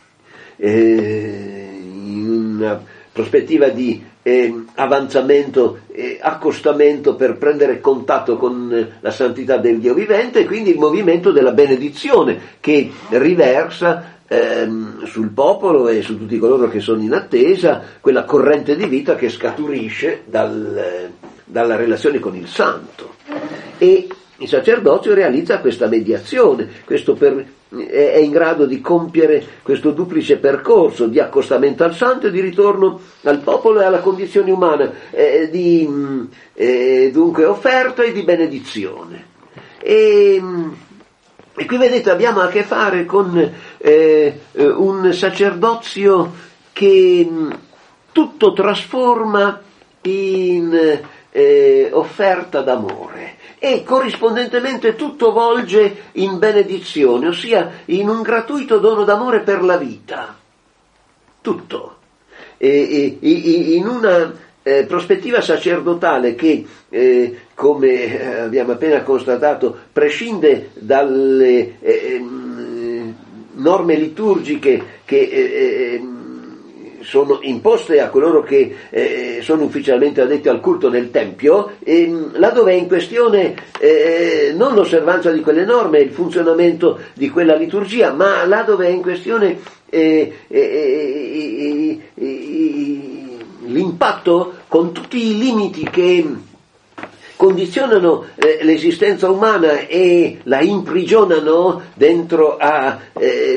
eh, in una prospettiva di eh, avanzamento e accostamento per prendere contatto con eh, la santità del Dio vivente, e quindi il movimento della benedizione che riversa ehm, sul popolo e su tutti coloro che sono in attesa quella corrente di vita che scaturisce dal, eh, dalla relazione con il santo. E il sacerdozio realizza questa mediazione, questo per, è in grado di compiere questo duplice percorso di accostamento al santo e di ritorno al popolo e alla condizione umana, eh, di eh, dunque offerta e di benedizione. E, e qui vedete abbiamo a che fare con eh, un sacerdozio che tutto trasforma in eh, offerta d'amore e corrispondentemente tutto volge in benedizione, ossia in un gratuito dono d'amore per la vita. Tutto. E, e, in una eh, prospettiva sacerdotale che, eh, come abbiamo appena constatato, prescinde dalle eh, norme liturgiche che eh, sono imposte a coloro che eh, sono ufficialmente addetti al culto nel Tempio, e, là dove è in questione eh, non l'osservanza di quelle norme, il funzionamento di quella liturgia, ma là dove è in questione eh, eh, eh, eh, l'impatto con tutti i limiti che condizionano eh, l'esistenza umana e la imprigionano dentro a eh,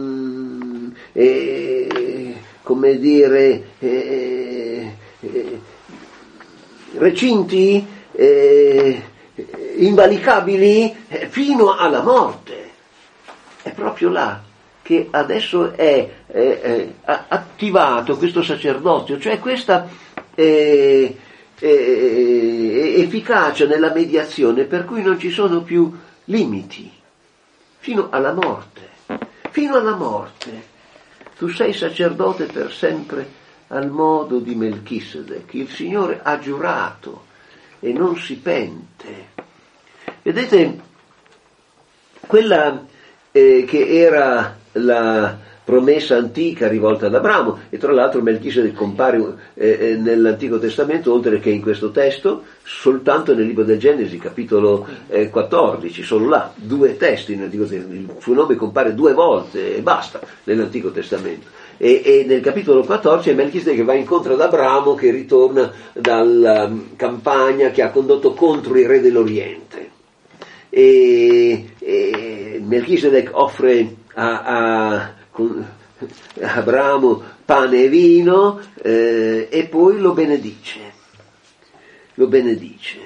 eh, come dire eh, eh, recinti eh, invalicabili eh, fino alla morte. È proprio là che adesso è eh, eh, attivato questo sacerdozio, cioè questa eh, eh, efficacia nella mediazione per cui non ci sono più limiti, fino alla morte, fino alla morte. Tu sei sacerdote per sempre al modo di Melchisedec, il Signore ha giurato e non si pente. Vedete, quella eh, che era la promessa antica rivolta ad Abramo, e tra l'altro Melchisedec compare eh, nell'Antico Testamento, oltre che in questo testo, soltanto nel libro del Genesi, capitolo eh, quattordici, solo là, due testi nell'Antico Testamento, il suo nome compare due volte e basta nell'Antico Testamento. E, e nel capitolo quattordici è Melchisedec che va incontro ad Abramo, che ritorna dalla campagna che ha condotto contro i re dell'Oriente. E, e Melchisedec offre a, a con Abramo pane e vino eh, e poi lo benedice, lo benedice.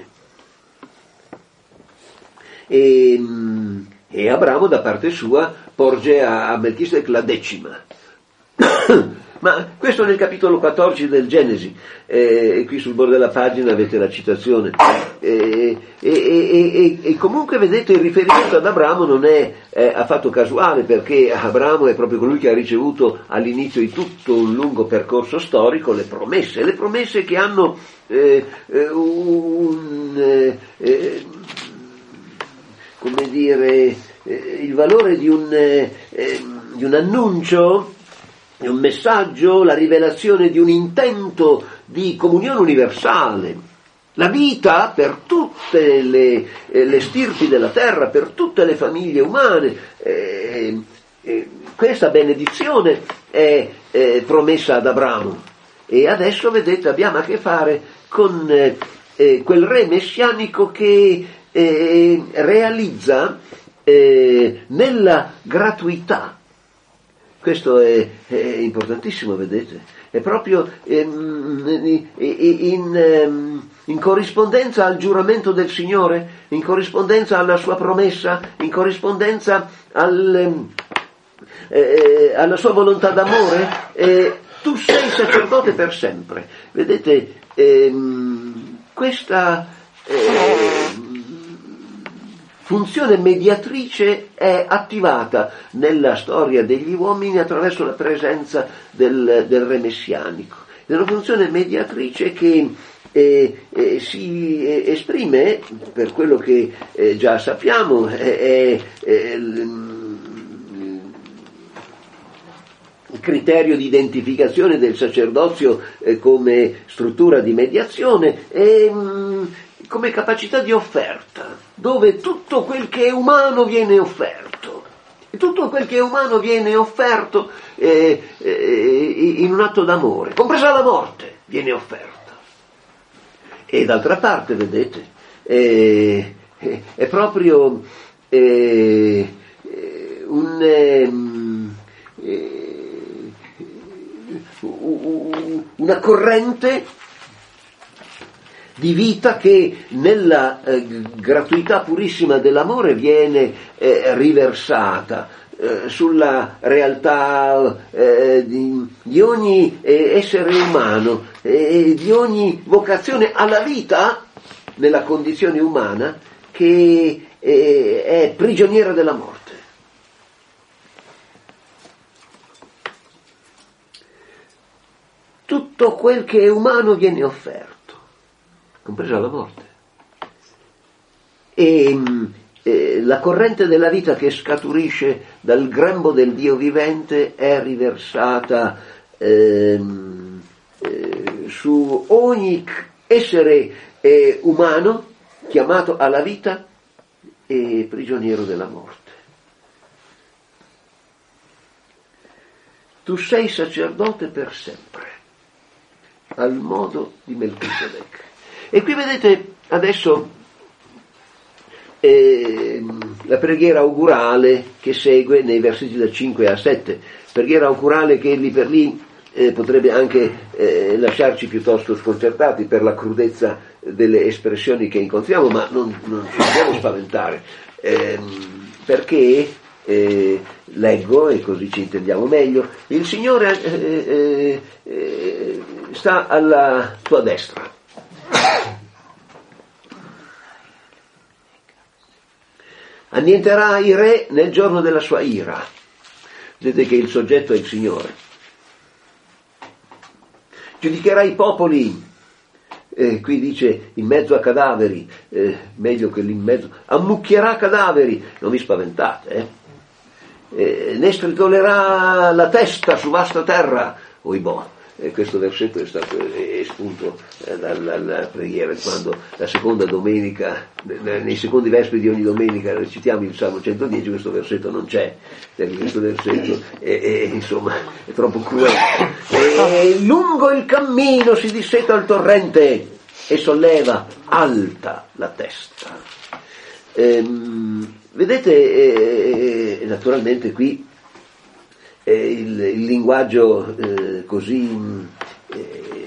E, e Abramo da parte sua porge a, a Melchisedec la decima. Ma questo nel capitolo quattordici del Genesi, eh, qui sul bordo della pagina avete la citazione, eh, e, e, e, e comunque vedete il riferimento ad Abramo non è eh, affatto casuale, perché Abramo è proprio colui che ha ricevuto all'inizio di tutto un lungo percorso storico le promesse, le promesse che hanno eh, un, eh, eh, come dire, eh, il valore di un, eh, di un annuncio, un messaggio, la rivelazione di un intento di comunione universale, la vita per tutte le, eh, le stirpi della terra, per tutte le famiglie umane. Eh, eh, questa benedizione è eh, promessa ad Abramo, e adesso vedete abbiamo a che fare con eh, eh, quel re messianico che eh, realizza eh, nella gratuità. Questo è, è importantissimo, vedete, è proprio ehm, in, in, in corrispondenza al giuramento del Signore, in corrispondenza alla sua promessa, in corrispondenza al, eh, alla sua volontà d'amore, eh, tu sei sacerdote per sempre. Vedete, ehm, questa eh, funzione mediatrice è attivata nella storia degli uomini attraverso la presenza del, del re messianico. È una funzione mediatrice che eh, eh, si eh, esprime, per quello che eh, già sappiamo, è, è, è il criterio di identificazione del sacerdozio eh, come struttura di mediazione, e come capacità di offerta, dove tutto quel che è umano viene offerto, e tutto quel che è umano viene offerto eh, eh, in un atto d'amore, compresa la morte viene offerta. E d'altra parte, vedete, eh, eh, è proprio eh, un, eh, una corrente di vita che nella eh, gratuità purissima dell'amore viene eh, riversata eh, sulla realtà eh, di, di ogni eh, essere umano, eh, di ogni vocazione alla vita nella condizione umana che eh, è prigioniera della morte. Tutto quel che è umano viene offerto, compresa la morte. E eh, la corrente della vita che scaturisce dal grembo del Dio vivente è riversata ehm, eh, su ogni essere eh, umano chiamato alla vita e prigioniero della morte. Tu sei sacerdote per sempre, al modo di Melchisedec. E qui vedete adesso eh, la preghiera augurale che segue nei versetti da cinque a sette, preghiera augurale che lì per lì eh, potrebbe anche eh, lasciarci piuttosto sconcertati per la crudezza delle espressioni che incontriamo, ma non, non ci dobbiamo spaventare, eh, perché eh, leggo e così ci intendiamo meglio. Il Signore eh, eh, eh, sta alla tua destra. Annienterà i re nel giorno della sua ira. Vedete che il soggetto è il Signore. Giudicherà i popoli, eh, qui dice in mezzo a cadaveri, eh, meglio che lì in mezzo, ammucchierà cadaveri, non vi spaventate, eh? Eh, ne stritolerà la testa su vasta terra, oibò. E questo versetto è stato espunto dalla, dalla preghiera, quando la seconda domenica, nei secondi vespri di ogni domenica recitiamo il Salmo centodieci, questo versetto non c'è, perché questo versetto è, è, insomma, è troppo cruento. E lungo il cammino si disseta il torrente e solleva alta la testa. Ehm, vedete, eh, naturalmente qui eh, il, il linguaggio eh, così eh,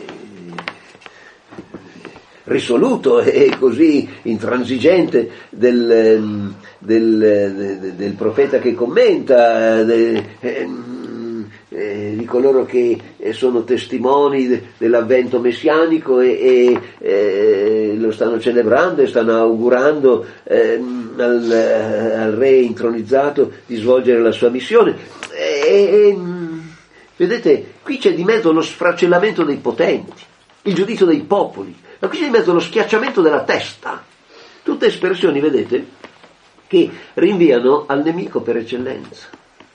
risoluto e così intransigente del, del, del, del profeta che commenta, de, eh, eh, di coloro che sono testimoni de, dell'avvento messianico e, e eh, lo stanno celebrando e stanno augurando eh, al, al re intronizzato di svolgere la sua missione. E, e, vedete, qui c'è di mezzo lo sfracellamento dei potenti, il giudizio dei popoli, ma qui c'è di mezzo lo schiacciamento della testa. Tutte espressioni, vedete, che rinviano al nemico per eccellenza.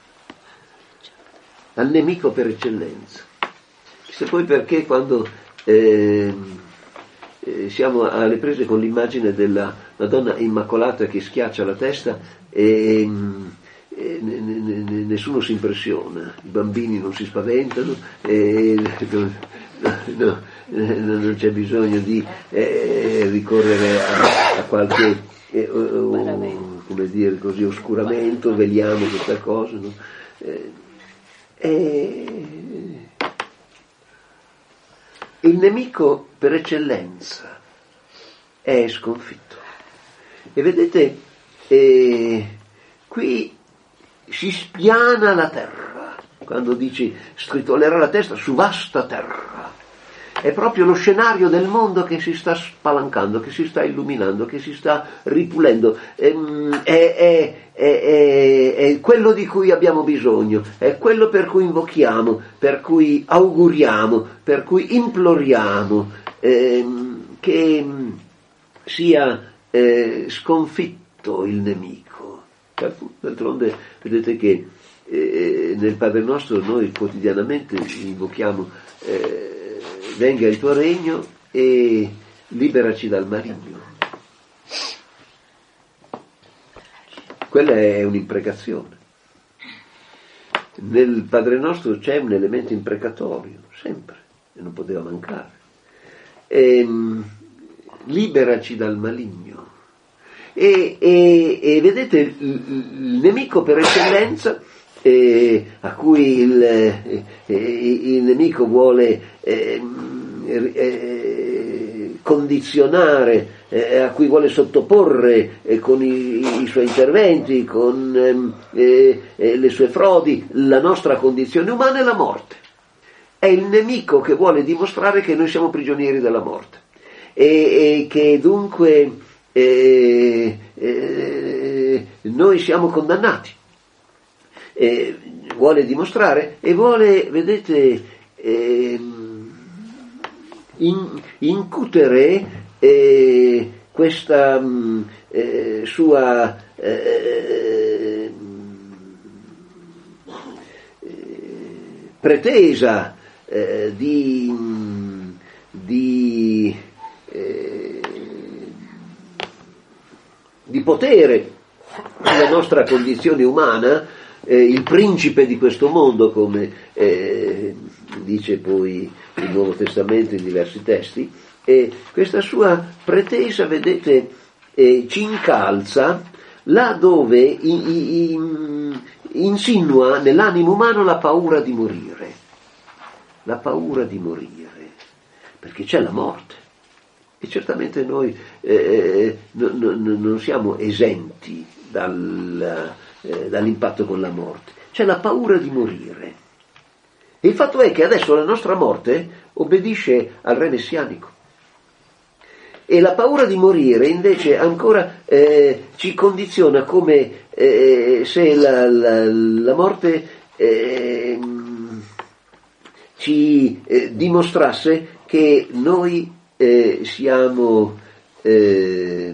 Al nemico per eccellenza. Se poi perché quando eh, eh, siamo alle prese con l'immagine della Madonna Immacolata che schiaccia la testa e eh, nessuno si impressiona, i bambini non si spaventano, e, no, no, non c'è bisogno di eh, ricorrere a, a qualche eh, o, come dire così, oscuramento, veliamo questa cosa, no? eh, eh, il nemico per eccellenza è sconfitto. E vedete, eh, qui si spiana la terra, quando dici stritolerà la testa su vasta terra, è proprio lo scenario del mondo che si sta spalancando, che si sta illuminando, che si sta ripulendo, è, è, è, è, è quello di cui abbiamo bisogno, è quello per cui invochiamo, per cui auguriamo, per cui imploriamo, eh, che sia eh, sconfitto il nemico. D'altronde vedete che eh, nel Padre Nostro noi quotidianamente invochiamo eh, venga il tuo regno e liberaci dal maligno. Quella è un'imprecazione. Nel Padre Nostro c'è un elemento imprecatorio, sempre, e non poteva mancare. E, liberaci dal maligno. E, e, e vedete il, il nemico per eccellenza eh, a cui il, eh, il nemico vuole eh, eh, condizionare, eh, a cui vuole sottoporre eh, con i, i suoi interventi, con ehm, eh, eh, le sue frodi, la nostra condizione umana è la morte. È il nemico che vuole dimostrare che noi siamo prigionieri della morte e, e che dunque eh, eh, noi siamo condannati. Eh, vuole dimostrare e vuole, vedete, eh, in, incutere eh, questa mh, eh, sua eh, pretesa eh, di, di, eh, di potere sulla nostra condizione umana. Eh, il principe di questo mondo, come eh, dice poi il Nuovo Testamento in diversi testi, e questa sua pretesa, vedete, eh, ci incalza là dove in, in, insinua nell'animo umano la paura di morire, la paura di morire, perché c'è la morte. E certamente noi eh, no, no, non siamo esenti dal Eh, dall'impatto con la morte. C'è la paura di morire. E il fatto è che adesso la nostra morte obbedisce al re messianico. E la paura di morire invece ancora eh, ci condiziona come eh, se la, la, la morte eh, ci eh, dimostrasse che noi eh, siamo eh,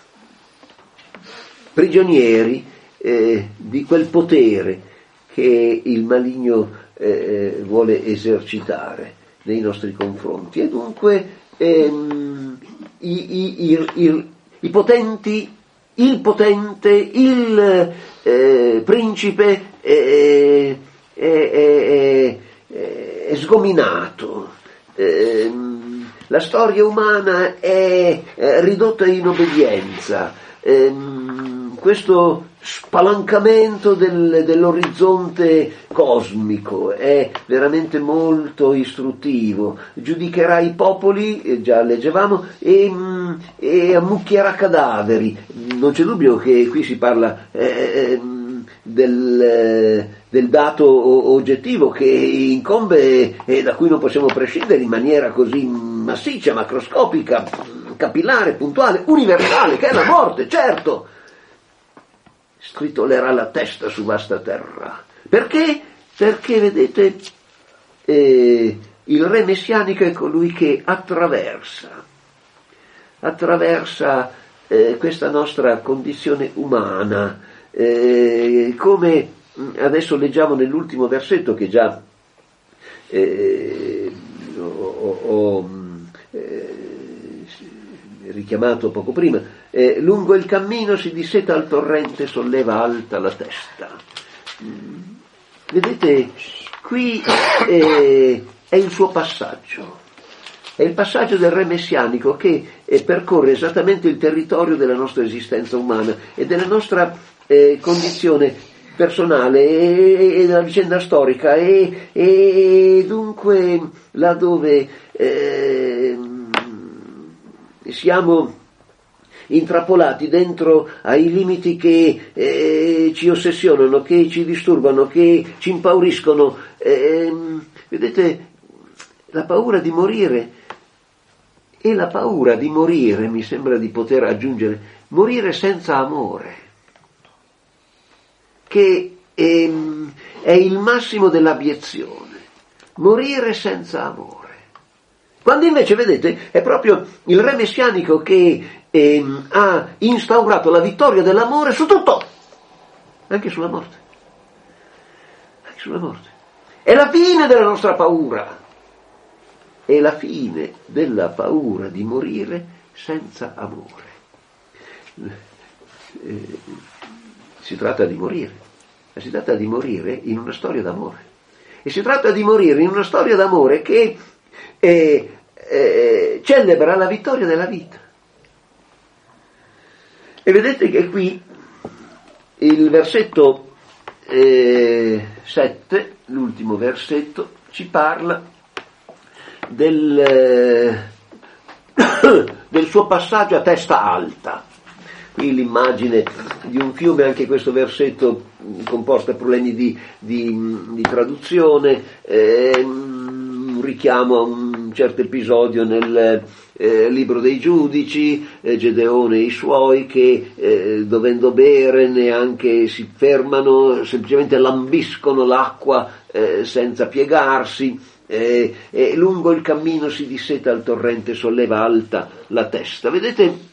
prigionieri Eh, di quel potere che il maligno eh, vuole esercitare nei nostri confronti. E dunque ehm, i, i, i, i, i potenti, il potente, il eh, principe è, è, è, è, è sgominato. Eh, la storia umana è, è ridotta in obbedienza. Eh, questo spalancamento del, dell'orizzonte cosmico è veramente molto istruttivo. Giudicherà i popoli, già leggevamo, e, e ammucchierà cadaveri. Non c'è dubbio che qui si parla eh, del, del dato oggettivo che incombe e da cui non possiamo prescindere in maniera così massiccia, macroscopica, capillare, puntuale, universale, che è la morte, certo. Stritolerà la testa su vasta terra. Perché? Perché, vedete, eh, il re messianico è colui che attraversa, attraversa eh, questa nostra condizione umana, eh, come adesso leggiamo nell'ultimo versetto che già eh, ho, ho eh, richiamato poco prima. Eh, lungo il cammino si disseta al torrente, solleva alta la testa. Vedete, qui eh, è il suo passaggio, è il passaggio del re messianico che eh, percorre esattamente il territorio della nostra esistenza umana e della nostra eh, condizione personale e, e della vicenda storica e, e dunque là dove eh, siamo intrappolati dentro ai limiti che eh, ci ossessionano, che ci disturbano, che ci impauriscono. Eh, vedete, la paura di morire e la paura di morire, mi sembra di poter aggiungere, morire senza amore, che è, è il massimo dell'abiezione, morire senza amore. Quando invece, vedete, è proprio il re messianico che eh, ha instaurato la vittoria dell'amore su tutto, anche sulla morte. Anche sulla morte. È la fine della nostra paura. È la fine della paura di morire senza amore. Eh, si tratta di morire, ma si tratta di morire in una storia d'amore. E si tratta di morire in una storia d'amore che E, e, celebra la vittoria della vita. E vedete che qui il versetto eh, sette, l'ultimo versetto, ci parla del, del suo passaggio a testa alta. Qui l'immagine di un fiume, anche questo versetto comporta problemi di, di, di traduzione, eh, un richiamo a un certo episodio nel eh, libro dei giudici, eh, Gedeone e i suoi che eh, dovendo bere neanche si fermano, semplicemente lambiscono l'acqua eh, senza piegarsi, eh, e lungo il cammino si disseta il torrente, solleva alta la testa. Vedete?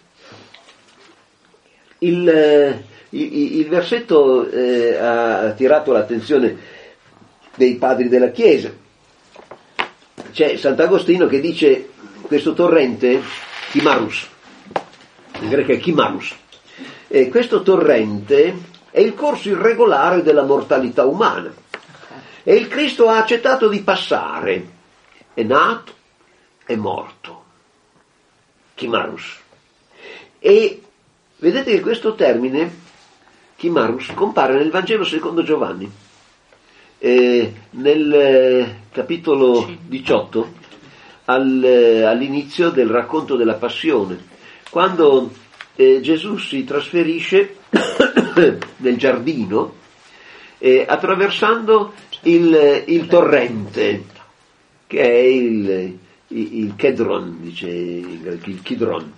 Il, eh, il, il versetto eh, ha attirato l'attenzione dei padri della Chiesa. C'è Sant'Agostino che dice questo torrente, Chimarus, in greco è Chimarus, e questo torrente è il corso irregolare della mortalità umana e il Cristo ha accettato di passare, è nato, è morto, Chimarus. E vedete che questo termine, Chimarus, compare nel Vangelo secondo Giovanni, eh, nel eh, capitolo diciotto, al, eh, all'inizio del racconto della Passione, quando eh, Gesù si trasferisce nel giardino, eh, attraversando il, il torrente, che è il, il, il Kedron, dice il Kidron.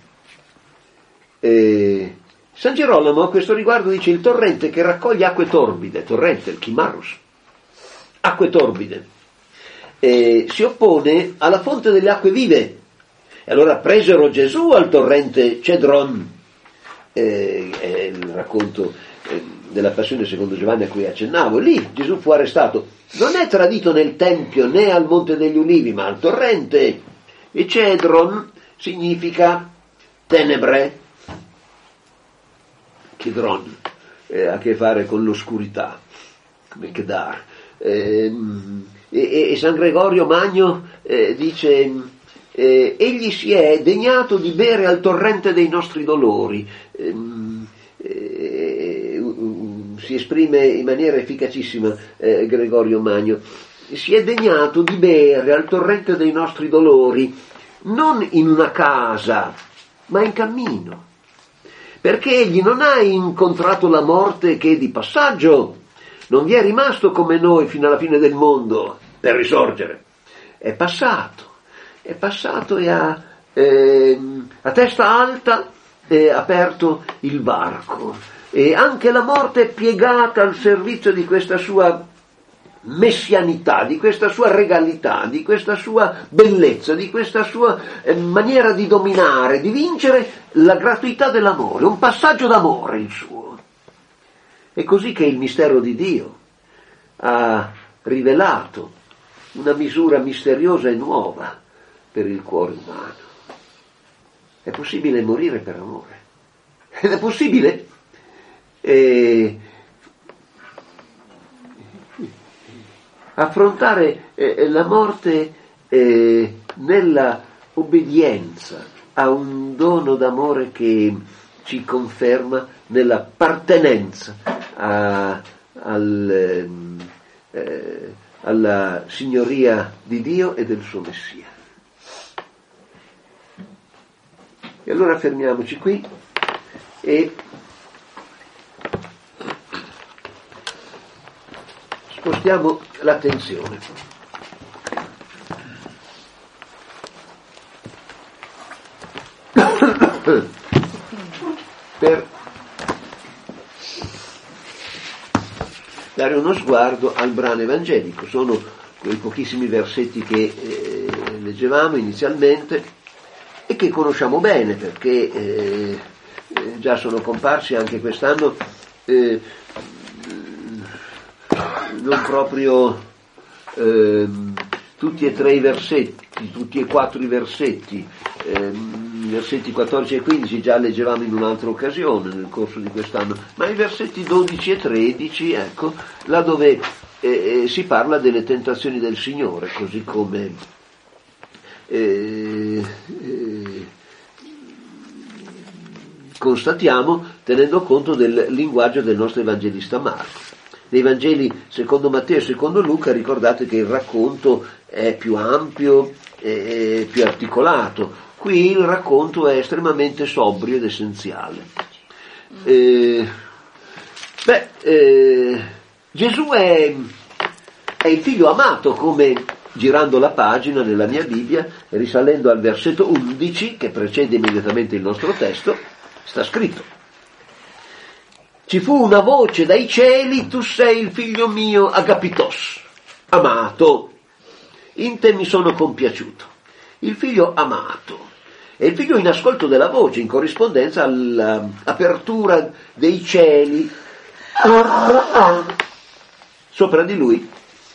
Eh, San Gerolamo a questo riguardo dice il torrente che raccoglie acque torbide, torrente, il Chimarus, acque torbide, eh, si oppone alla fonte delle acque vive. E allora presero Gesù al torrente Cedron, eh, è il racconto eh, della Passione secondo Giovanni a cui accennavo. Lì Gesù fu arrestato, non è tradito nel Tempio né al Monte degli Ulivi, ma al torrente. E Cedron significa tenebre, Kidron, eh, ha a che fare con l'oscurità, come Kedar. Eh, e, e San Gregorio Magno eh, dice eh, egli si è degnato di bere al torrente dei nostri dolori. Eh, eh, uh, si esprime in maniera efficacissima eh, Gregorio Magno, si è degnato di bere al torrente dei nostri dolori, non in una casa, ma in cammino. Perché egli non ha incontrato la morte che è di passaggio, non vi è rimasto come noi fino alla fine del mondo per risorgere, è passato, è passato e ha eh, a testa alta eh, aperto il varco, e anche la morte è piegata al servizio di questa sua messianità, di questa sua regalità, di questa sua bellezza, di questa sua eh, maniera di dominare, di vincere la gratuità dell'amore, un passaggio d'amore il suo. È così che il mistero di Dio ha rivelato una misura misteriosa e nuova per il cuore umano. È possibile morire per amore, ed è possibile eh, affrontare eh, la morte eh, nella obbedienza a un dono d'amore che ci conferma nell'appartenenza a, al, eh, alla signoria di Dio e del suo Messia. E allora fermiamoci qui e spostiamo l'attenzione. Per dare uno sguardo al brano evangelico. Sono quei pochissimi versetti che eh, leggevamo inizialmente e che conosciamo bene perché eh, eh, già sono comparsi anche quest'anno eh, non proprio eh, tutti e tre i versetti, tutti e quattro i versetti, eh, i versetti quattordici e quindici già leggevamo in un'altra occasione nel corso di quest'anno, ma i versetti dodici e tredici, ecco, là dove eh, si parla delle tentazioni del Signore, così come eh, eh, constatiamo tenendo conto del linguaggio del nostro evangelista Marco. Nei Vangeli secondo Matteo e secondo Luca ricordate che il racconto è più ampio e più articolato. qui il racconto è estremamente sobrio ed essenziale. Eh, beh, eh, Gesù è, è il figlio amato, come girando la pagina nella mia Bibbia, risalendo al versetto undici, che precede immediatamente il nostro testo, sta scritto: ci fu una voce dai cieli, tu sei il figlio mio agapitos, amato, in te mi sono compiaciuto. Il figlio amato è il figlio in ascolto della voce, in corrispondenza all'apertura dei cieli sopra di lui.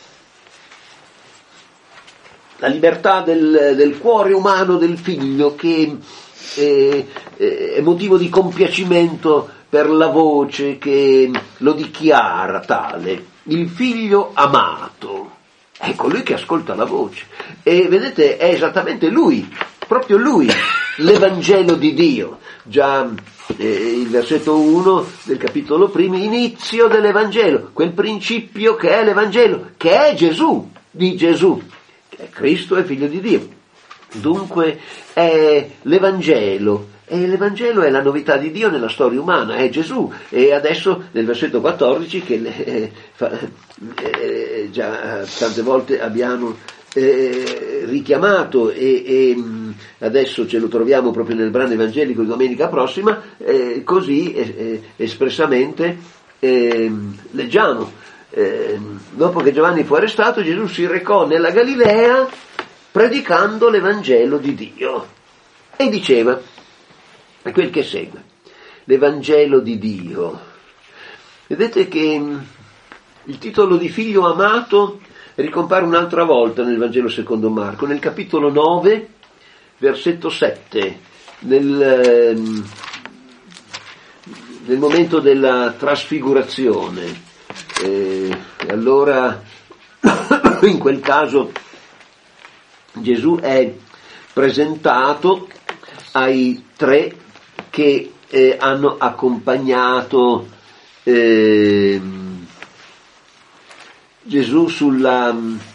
La libertà del, del cuore umano del figlio, che è, è motivo di compiacimento per la voce che lo dichiara tale. Il figlio amato è colui che ascolta la voce, e vedete, è esattamente lui, proprio lui, l'Evangelo di Dio. Già eh, il versetto uno del capitolo primo, inizio dell'Evangelo, quel principio che è l'Evangelo, che è Gesù, di Gesù, che è Cristo e figlio di Dio. Dunque è l'Evangelo, e l'Evangelo è la novità di Dio nella storia umana, è Gesù. E adesso nel versetto quattordici, che eh, fa, eh, già tante volte abbiamo eh, richiamato, e, e adesso ce lo troviamo proprio nel brano evangelico di domenica prossima, eh, così eh, espressamente eh, leggiamo: eh, dopo che Giovanni fu arrestato, Gesù si recò nella Galilea predicando l'Evangelo di Dio, e diceva, è quel che segue, l'Evangelo di Dio. Vedete che il titolo di figlio amato ricompare un'altra volta nel Vangelo secondo Marco, nel capitolo nove, versetto sette, nel, nel momento della trasfigurazione. E allora, in quel caso, Gesù è presentato ai tre che eh, hanno accompagnato eh, Gesù sulla,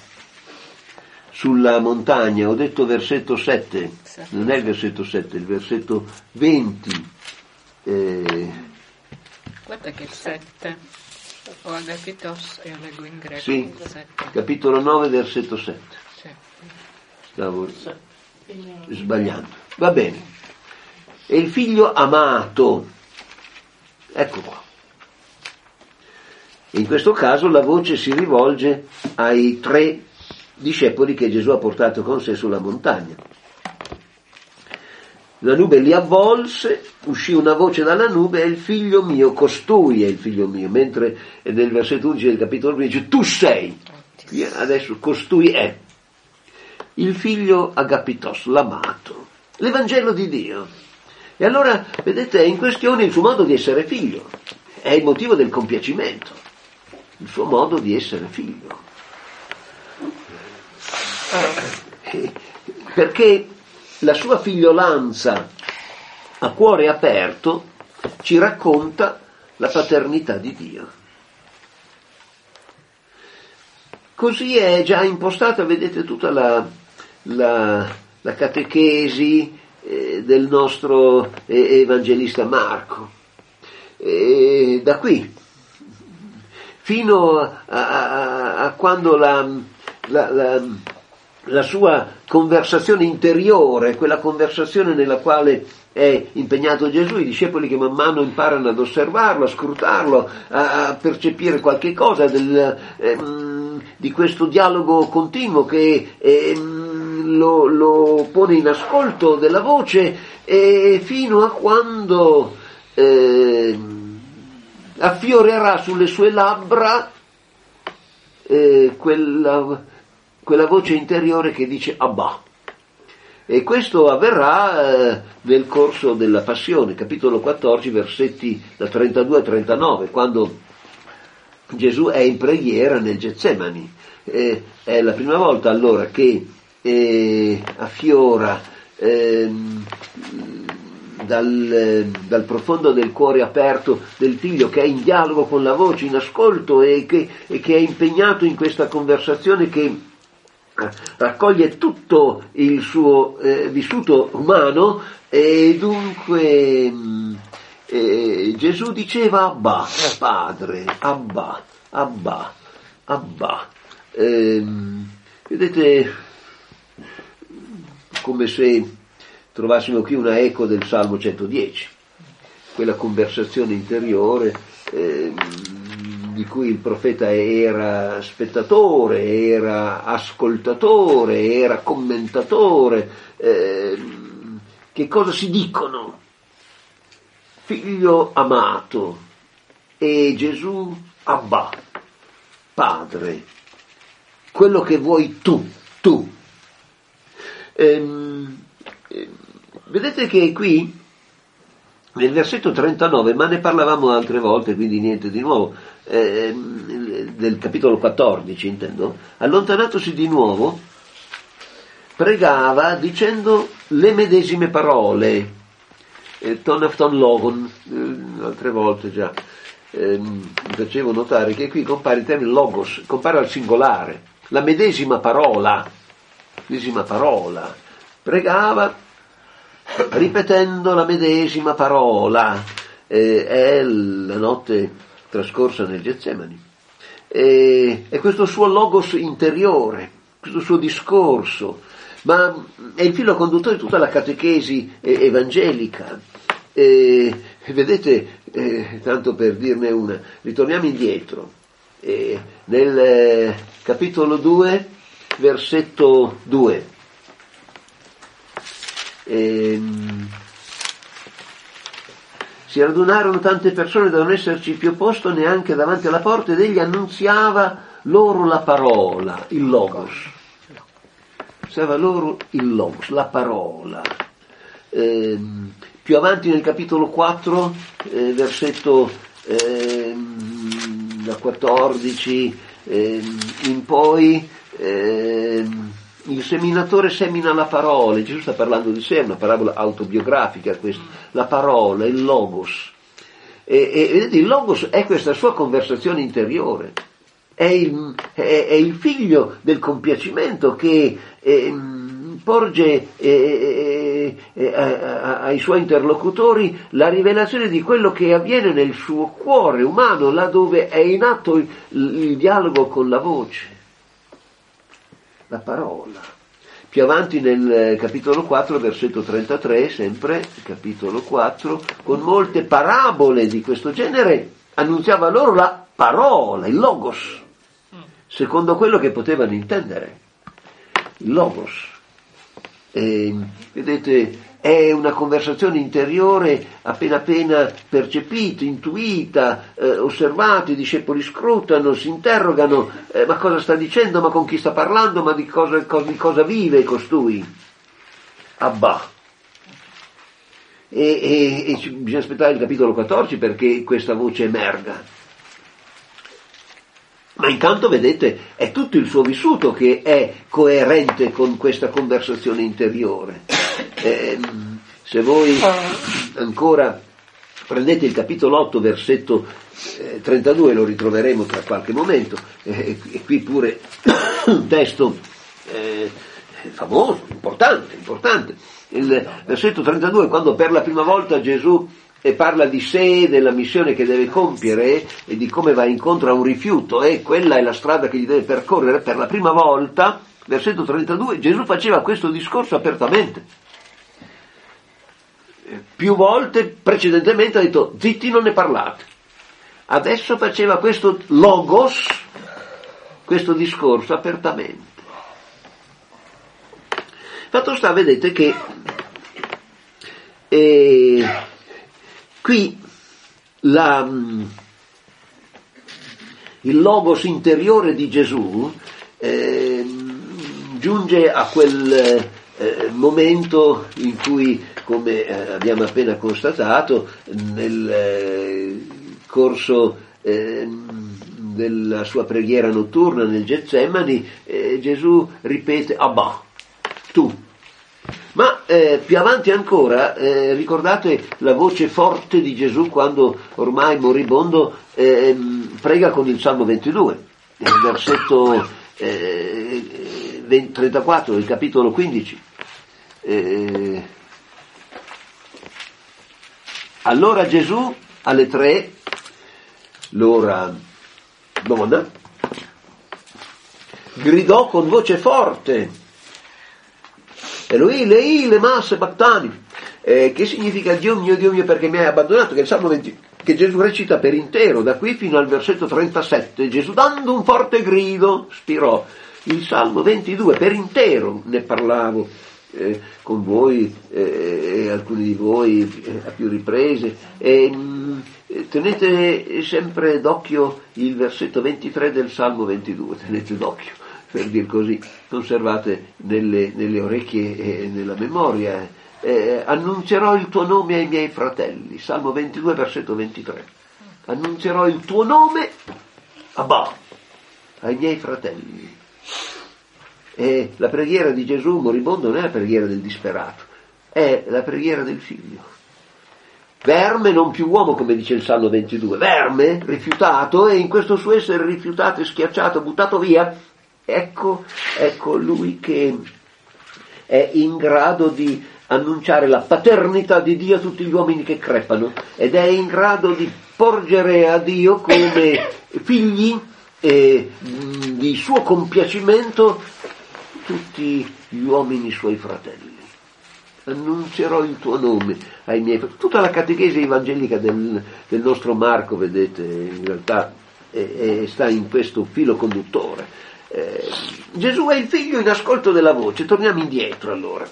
sulla montagna. Ho detto versetto sette, non è il versetto sette, è il versetto venti. Eh,
Guarda che il sette, o agapitos, io leggo in greco.
Sì,
sette.
capitolo nove, versetto sette.
Sì.
Stavo sbagliando. Va bene. E il figlio amato, ecco qua. In questo caso la voce si rivolge ai tre discepoli che Gesù ha portato con sé sulla montagna. La nube li avvolse, uscì una voce dalla nube: è il figlio mio, costui è il figlio mio, mentre nel versetto undici del capitolo primo dice tu sei, adesso costui è il figlio agapitos, l'amato, l'Evangelo di Dio. E allora, vedete, è in questione il suo modo di essere figlio, è il motivo del compiacimento, il suo modo di essere figlio. Perché la sua figliolanza a cuore aperto ci racconta la paternità di Dio. Così è già impostata, vedete, tutta la, la, la catechesi eh, del nostro eh, evangelista Marco. E da qui fino a, a, a quando la, la, la, la sua conversazione interiore, quella conversazione nella quale è impegnato Gesù, i discepoli che man mano imparano ad osservarlo, a scrutarlo, a, a percepire qualche cosa del, ehm, di questo dialogo continuo che ehm, lo, lo pone in ascolto della voce, e fino a quando ehm, affiorerà sulle sue labbra eh, quella, quella voce interiore che dice Abba. E questo avverrà eh, nel corso della Passione, capitolo quattordici, versetti da trentadue a trentanove, quando Gesù è in preghiera nel Getsemani. Eh, è la prima volta allora che eh, affiora eh, dal, dal profondo del cuore aperto del figlio, che è in dialogo con la voce, in ascolto, e che, e che è impegnato in questa conversazione che raccoglie tutto il suo eh, vissuto umano e dunque mh, eh, Gesù diceva Abba, Padre, Abba, Abba, Abba. Eh, vedete, come se trovassimo qui una eco del Salmo centodieci, quella conversazione interiore eh, di cui il profeta era spettatore, era ascoltatore, era commentatore. Eh, che cosa si dicono? Figlio amato, e Gesù Abba, Padre, quello che vuoi tu, tu. Ehm, vedete che qui nel versetto trentanove, ma ne parlavamo altre volte, quindi niente di nuovo, eh, del capitolo quattordici intendo, allontanatosi di nuovo pregava dicendo le medesime parole, eh, ton of ton logon, eh, altre volte già eh, mi facevo notare che qui compare il termine logos, compare al singolare, la medesima parola, medesima parola, pregava ripetendo la medesima parola. Eh, è la notte trascorsa nel Getsemani, eh, è questo suo logos interiore, questo suo discorso, ma è il filo conduttore di tutta la catechesi eh, evangelica. Eh, vedete, eh, tanto per dirne una, ritorniamo indietro, eh, nel eh, capitolo due, versetto due. Ehm, si radunarono tante persone da non esserci più posto neanche davanti alla porta, ed egli annunziava loro la parola, il logos, annunziava loro il logos, la parola. Ehm, più avanti nel capitolo quattro, eh, versetto ehm, da quattordici ehm, in poi, ehm, il seminatore semina la parola. Gesù sta parlando di sé, è una parabola autobiografica questa, la parola, il logos. E, e vedete, il logos è questa sua conversazione interiore, è il, è, è il figlio del compiacimento che eh, porge eh, eh, ai suoi interlocutori la rivelazione di quello che avviene nel suo cuore umano, là dove è in atto il, il dialogo con la voce, la parola. Più avanti nel capitolo quattro, versetto trentatré, sempre capitolo quattro, con molte parabole di questo genere annunziava loro la parola, il logos, secondo quello che potevano intendere, il logos. E, vedete, è una conversazione interiore appena appena percepita, intuita, eh, osservata, i discepoli scrutano, si interrogano, eh, ma cosa sta dicendo, ma con chi sta parlando, ma di cosa, di cosa vive costui? Abba. E, e, e bisogna aspettare il capitolo quattordici perché questa voce emerga. Ma intanto, vedete, è tutto il suo vissuto che è coerente con questa conversazione interiore. Eh, se voi ancora prendete il capitolo otto, versetto eh, trentadue, lo ritroveremo tra qualche momento, eh, e qui pure un testo eh, famoso, importante, importante. Il versetto trentadue, quando per la prima volta Gesù e parla di sé, della missione che deve compiere e di come va incontro a un rifiuto, e quella è la strada che gli deve percorrere per la prima volta. Versetto trentadue, Gesù faceva questo discorso apertamente. Più volte precedentemente ha detto zitti, non ne parlate. Adesso faceva questo logos, questo discorso apertamente. Fatto sta, vedete che eh, qui la, il logos interiore di Gesù eh, giunge a quel eh, momento in cui, come eh, abbiamo appena constatato, nel eh, corso eh, della sua preghiera notturna nel Getsemani, eh, Gesù ripete Abba, tu. Ma eh, più avanti ancora, eh, ricordate la voce forte di Gesù quando ormai moribondo eh, prega con il Salmo ventidue, nel versetto eh, trentaquattro del capitolo quindici. Eh, allora Gesù alle tre, l'ora nona, gridò con voce forte: Eloi, Eloi, lema sabachthani, eh, che significa Dio mio, Dio mio, perché mi hai abbandonato, che è il Salmo venti, che Gesù recita per intero, da qui fino al versetto trentasette. Gesù, dando un forte grido, spirò. Il Salmo ventidue per intero ne parlavo eh, con voi eh, e alcuni di voi eh, a più riprese. E, mh, tenete sempre d'occhio il versetto ventitré del Salmo ventidue, tenete d'occhio, per dir così, conservate nelle, nelle orecchie e nella memoria. Eh, annunzierò il tuo nome ai miei fratelli, Salmo ventidue, versetto ventitré. Annunzierò il tuo nome, Abba, ai miei fratelli. E la preghiera di Gesù moribondo non è la preghiera del disperato, è la preghiera del figlio. Verme, non più uomo, come dice il Salmo ventidue, verme, rifiutato, e in questo suo essere rifiutato e schiacciato, buttato via, ecco, ecco lui che è in grado di annunciare la paternità di Dio a tutti gli uomini che crepano, ed è in grado di porgere a Dio come figli e di suo compiacimento tutti gli uomini suoi fratelli. Annunzierò il tuo nome ai miei fratelli. Tutta la catechesi evangelica del, del nostro Marco, vedete, in realtà è, è, sta in questo filo conduttore. Eh, Gesù è il figlio in ascolto della voce. Torniamo indietro allora,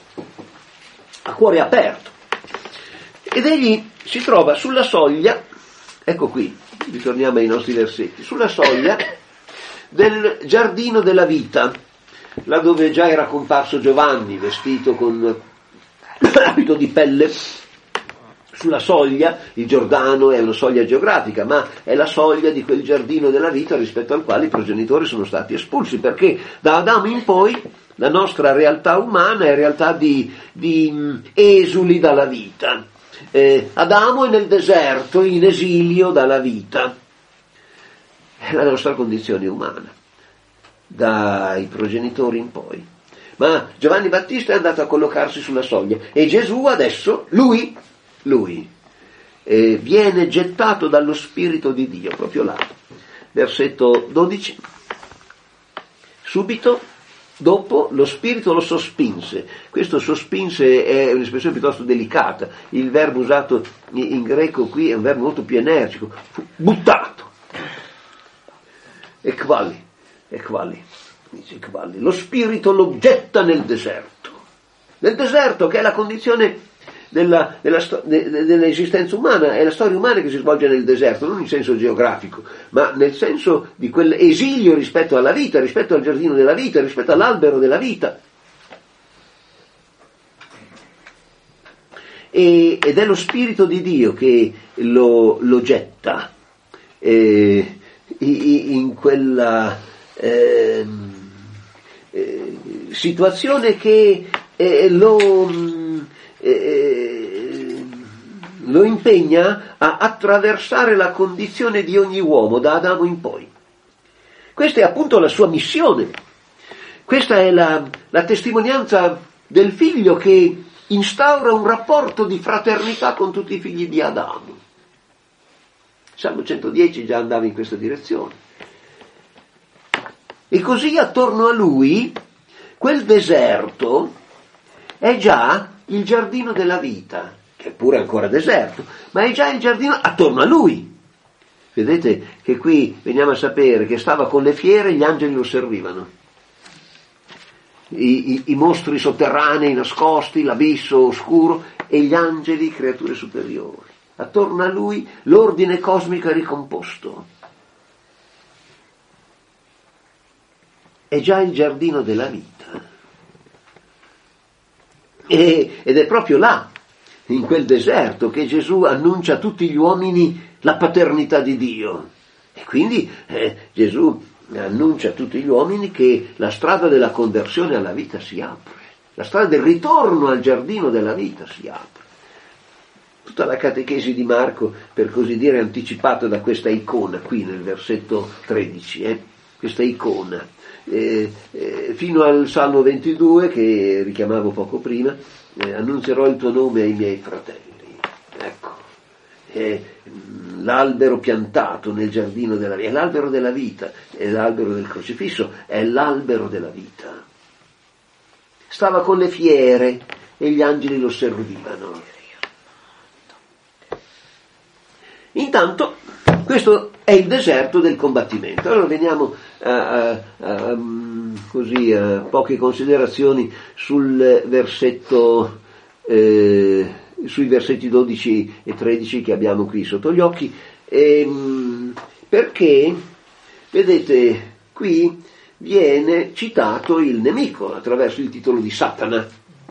a cuore aperto, ed egli si trova sulla soglia, ecco qui, ritorniamo ai nostri versetti, sulla soglia del giardino della vita, là dove già era comparso Giovanni vestito con abito di pelle. Sulla soglia, il Giordano è una soglia geografica, ma è la soglia di quel giardino della vita rispetto al quale i progenitori sono stati espulsi, perché da Adamo in poi la nostra realtà umana è realtà di, di esuli dalla vita. Eh, Adamo è nel deserto, in esilio dalla vita. È la nostra condizione umana, dai progenitori in poi. Ma Giovanni Battista è andato a collocarsi sulla soglia, e Gesù adesso, lui, lui, eh, viene gettato dallo Spirito di Dio, proprio là, versetto dodici. Subito dopo lo Spirito lo sospinse. Questo sospinse è un'espressione piuttosto delicata. Il verbo usato in greco qui è un verbo molto più energico. Fu buttato. E quali? E quali? Dice quali? Lo Spirito lo getta nel deserto. Nel deserto, che è la condizione della, della, dell'esistenza umana, è la storia umana che si svolge nel deserto, non in senso geografico, ma nel senso di quell'esilio rispetto alla vita, rispetto al giardino della vita, rispetto all'albero della vita. E, ed è lo Spirito di Dio che lo, lo getta eh, in quella eh, eh, situazione che eh, lo Eh, lo impegna a attraversare la condizione di ogni uomo da Adamo in poi. Questa è appunto la sua missione, questa è la, la testimonianza del figlio che instaura un rapporto di fraternità con tutti i figli di Adamo. Salmo centodieci già andava in questa direzione. E così attorno a lui quel deserto è già il giardino della vita, che è pure ancora deserto, ma è già il giardino attorno a lui. Vedete che qui veniamo a sapere che stava con le fiere, gli angeli lo servivano. I, i, i mostri sotterranei nascosti, l'abisso oscuro, e gli angeli, creature superiori. Attorno a lui l'ordine cosmico è ricomposto. È già il giardino della vita. E, ed è proprio là, in quel deserto, che Gesù annuncia a tutti gli uomini la paternità di Dio. E quindi eh, Gesù annuncia a tutti gli uomini che la strada della conversione alla vita si apre, la strada del ritorno al giardino della vita si apre. Tutta la catechesi di Marco, per così dire, è anticipata da questa icona qui nel versetto tredici. Eh? questa icona. Eh, eh, fino al Salmo ventidue, che richiamavo poco prima, eh, annunzierò il tuo nome ai miei fratelli. Ecco, è l'albero piantato nel giardino della vita, è l'albero della vita, è l'albero del crocifisso, è l'albero della vita. Stava con le fiere e gli angeli lo servivano. Intanto questo è il deserto del combattimento. Allora veniamo a, a, a, così, a poche considerazioni sul versetto, eh, sui versetti dodici e tredici che abbiamo qui sotto gli occhi, ehm, perché vedete qui viene citato il nemico attraverso il titolo di Satana.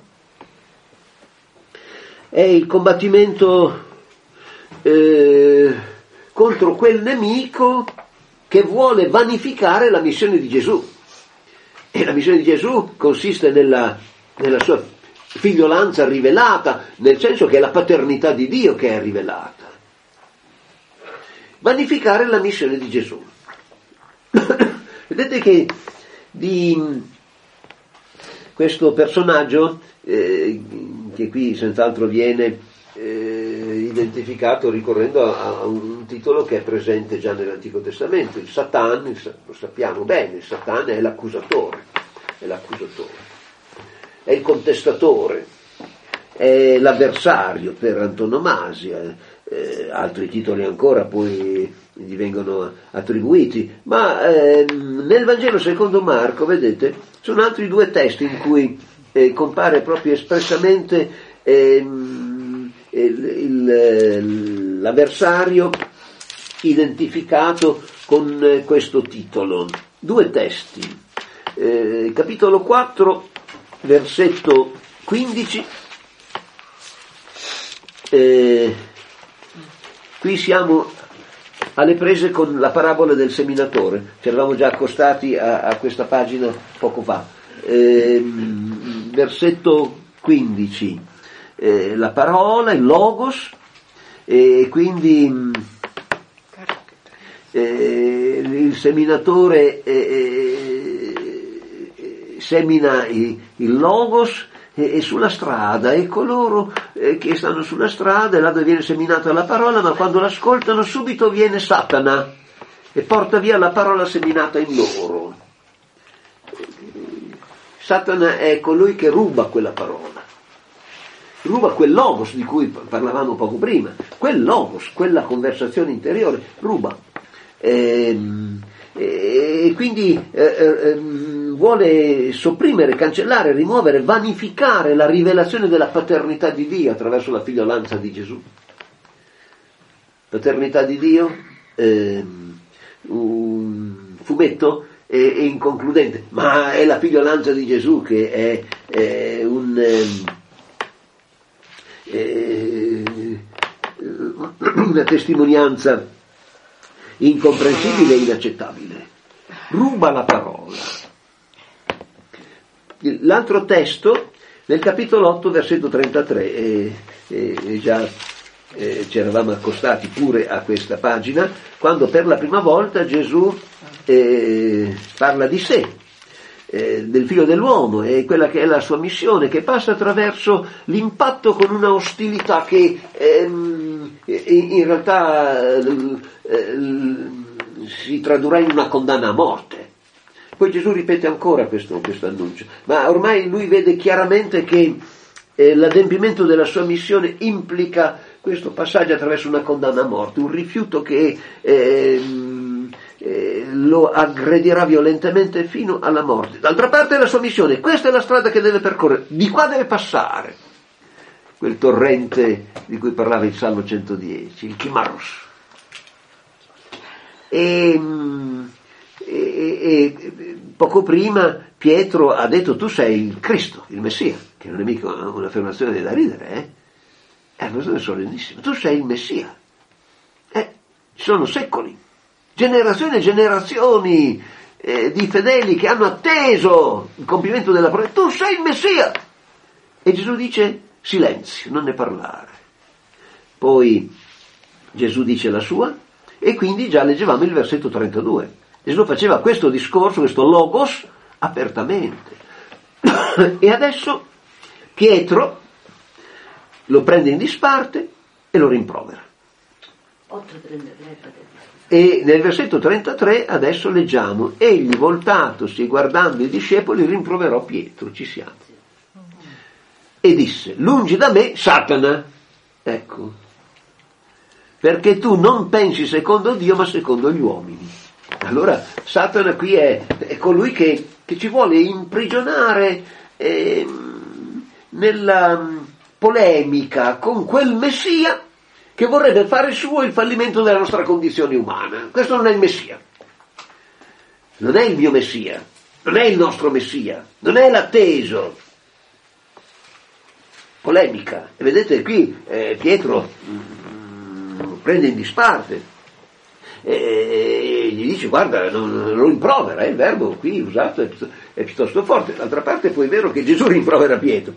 È il combattimento eh, contro quel nemico che vuole vanificare la missione di Gesù. E la missione di Gesù consiste nella, nella sua figliolanza rivelata, nel senso che è la paternità di Dio che è rivelata. Vanificare la missione di Gesù. Vedete che di questo personaggio, eh, che qui senz'altro viene eh, identificato ricorrendo a, a un titolo che è presente già nell'Antico Testamento, il Satan, il, lo sappiamo bene, il Satan è l'accusatore, è l'accusatore, è il contestatore, è l'avversario per antonomasia. Eh, altri titoli ancora poi gli vengono attribuiti, ma ehm, nel Vangelo secondo Marco, vedete, sono altri due testi in cui eh, compare proprio espressamente ehm, il, il, l'avversario identificato con eh, questo titolo. Due testi, eh, capitolo quattro, versetto quindici, eh, qui siamo alle prese con la parabola del seminatore, ci eravamo già accostati a, a questa pagina poco fa. Eh, versetto quindici, eh, la parola, il logos, e quindi eh, il seminatore eh, eh, semina il, il logos, e sulla strada, e coloro eh, che stanno sulla strada, là dove viene seminata la parola, ma quando l'ascoltano subito viene Satana e porta via la parola seminata in loro. Satana è colui che ruba quella parola, ruba quel logos di cui parlavamo poco prima, quel logos, quella conversazione interiore, ruba. E, e quindi eh, eh, vuole sopprimere, cancellare, rimuovere, vanificare la rivelazione della paternità di Dio attraverso la figliolanza di Gesù. Paternità di Dio, eh, un fumetto è, è inconcludente, ma è la figliolanza di Gesù che è, è un eh, una testimonianza incomprensibile e inaccettabile. Ruba la parola. L'altro testo, nel capitolo otto, versetto trentatré, e, e, e già eh, ci eravamo accostati pure a questa pagina, quando per la prima volta Gesù eh, parla di sé, eh, del figlio dell'uomo, e quella che è la sua missione, che passa attraverso l'impatto con una ostilità che ehm, in realtà eh, si tradurrà in una condanna a morte. Poi Gesù ripete ancora questo, questo annuncio, ma ormai lui vede chiaramente che eh, l'adempimento della sua missione implica questo passaggio attraverso una condanna a morte, un rifiuto che eh, eh, lo aggredirà violentemente fino alla morte. D'altra parte è la sua missione, questa è la strada che deve percorrere, di qua deve passare quel torrente di cui parlava il Salmo centodieci, il Chimaros. E... E, e poco prima Pietro ha detto: tu sei il Cristo, il Messia, che non è mica un'affermazione da ridere, eh? È una cosa solennissima. Tu sei il Messia. Eh, ci sono secoli, generazioni e generazioni eh, di fedeli che hanno atteso il compimento della promessa. Tu sei il Messia. E Gesù dice: silenzio, non ne parlare. Poi Gesù dice la sua, e quindi già leggevamo il versetto trentadue. Gesù faceva questo discorso, questo logos, apertamente. E adesso Pietro lo prende in disparte e lo rimprovera. E nel versetto trentatré adesso leggiamo: egli voltatosi e guardando i discepoli rimproverò Pietro, ci siamo, e disse: lungi da me Satana, ecco, perché tu non pensi secondo Dio ma secondo gli uomini. Allora Satana qui è, è colui che, che ci vuole imprigionare eh, nella polemica con quel Messia che vorrebbe fare suo il fallimento della nostra condizione umana. Questo non è il Messia, non è il mio Messia, non è il nostro Messia, non è l'atteso. Polemica. E vedete qui eh, Pietro mm, prende in disparte e, e gli dice: guarda, non, lo rimprovera, eh, il verbo qui usato è, è piuttosto forte. D'altra parte poi è vero che Gesù rimprovera Pietro.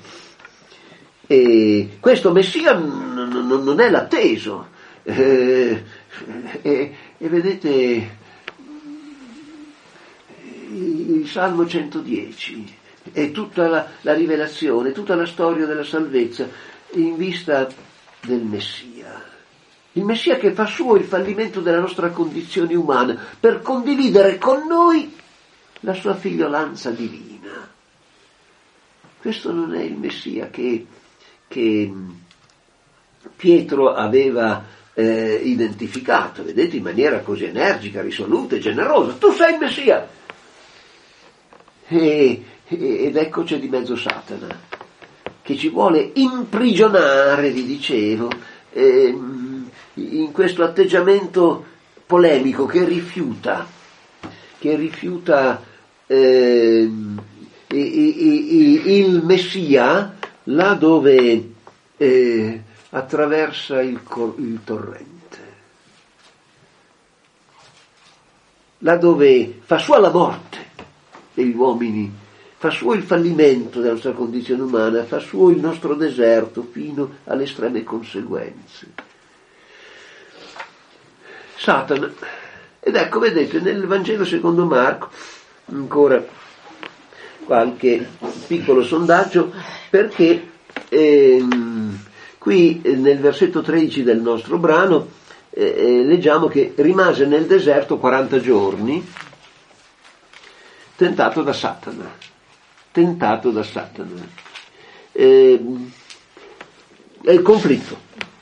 E questo Messia n- n- non è l'atteso. Eh, e, e vedete il Salmo centodieci e tutta la, la rivelazione, tutta la storia della salvezza in vista del Messia. Il Messia che fa suo il fallimento della nostra condizione umana per condividere con noi la sua figliolanza divina. Questo non è il Messia che, che Pietro aveva eh, identificato, vedete, in maniera così energica, risoluta e generosa. Tu sei il Messia! E, ed ecco c'è di mezzo Satana che ci vuole imprigionare, vi dicevo, ehm, in questo atteggiamento polemico che rifiuta che rifiuta ehm, il Messia là dove eh, attraversa il, cor- il torrente, là dove fa sua la morte degli uomini, fa suo il fallimento della nostra condizione umana, fa suo il nostro deserto fino alle estreme conseguenze. Satana. Ed ecco, vedete, nel Vangelo secondo Marco, ancora qualche piccolo sondaggio, perché ehm, qui nel versetto tredici del nostro brano eh, leggiamo che rimase nel deserto quaranta giorni, tentato da Satana. Tentato da Satana. Eh, è il conflitto.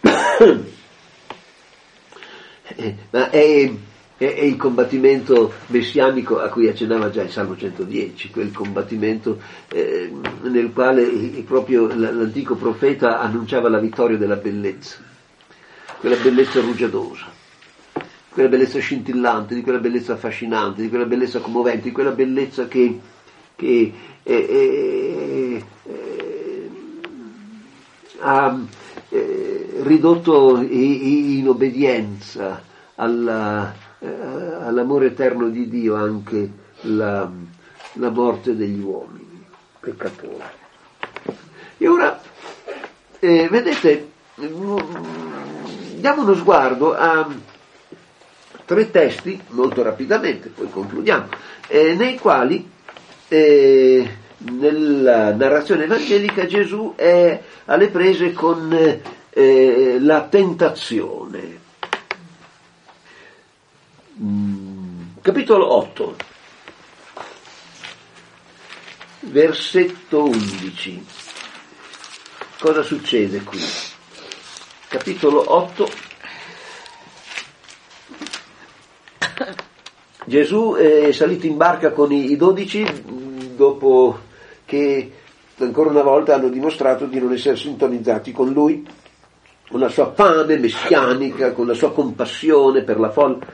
eh, ma è, è, è il combattimento messianico a cui accennava già il Salmo centodieci, quel combattimento eh, nel quale proprio l'antico profeta annunciava la vittoria della bellezza, quella bellezza rugiadosa, quella bellezza scintillante, di quella bellezza affascinante, di quella bellezza commovente, di quella bellezza che, che eh, eh, eh, ha eh, ridotto in obbedienza alla, eh, all'amore eterno di Dio anche la, la morte degli uomini peccatori. E ora, eh, vedete, diamo uno sguardo a tre testi, molto rapidamente, poi concludiamo, eh, nei quali eh, nella narrazione evangelica Gesù è alle prese con eh, la tentazione. Mm, capitolo otto, versetto undici. Cosa succede qui? Capitolo otto. Gesù è salito in barca con i dodici dopo che ancora una volta hanno dimostrato di non essere sintonizzati con lui, con la sua fame messianica, con la sua compassione per la folla.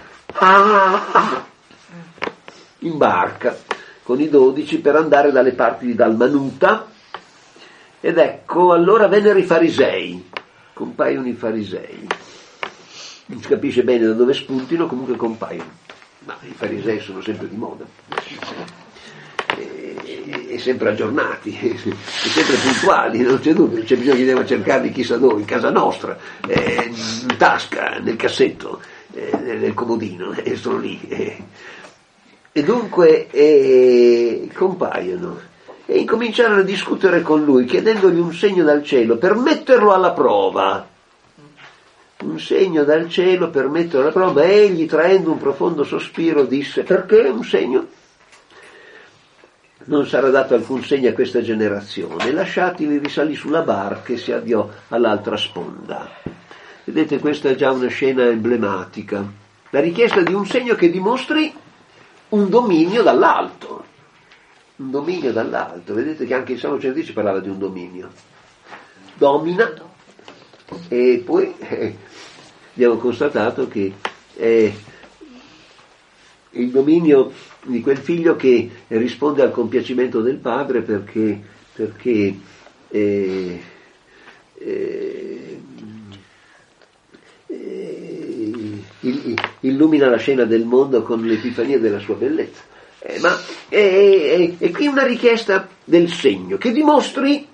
In barca con i dodici per andare dalle parti di Dalmanuta, ed ecco allora vennero i farisei, compaiono i farisei, non si capisce bene da dove spuntino, comunque compaiono. Ma i farisei sono sempre di moda, e, e, e sempre aggiornati, e, e sempre puntuali, non c'è dubbio, non c'è bisogno che andiamo a cercarli chissà dove, in casa nostra, eh, in tasca, nel cassetto, eh, nel comodino, e sono lì. Eh. e dunque eh, compaiono e incominciarono a discutere con lui, chiedendogli un segno dal cielo per metterlo alla prova. Un segno dal cielo per metterlo alla prova, ma egli, traendo un profondo sospiro, disse: perché un segno? Non sarà dato alcun segno a questa generazione. Lasciatili, risalì sulla barca e si avviò all'altra sponda. Vedete, questa è già una scena emblematica. La richiesta di un segno che dimostri un dominio dall'alto. Un dominio dall'alto. Vedete che anche il Salmo centodieci parlava di un dominio. Domina, e poi eh, abbiamo constatato che è il dominio di quel figlio che risponde al compiacimento del padre perché, perché eh, eh, eh, illumina la scena del mondo con l'epifania della sua bellezza. Eh, ma è, è, è qui una richiesta del segno che dimostri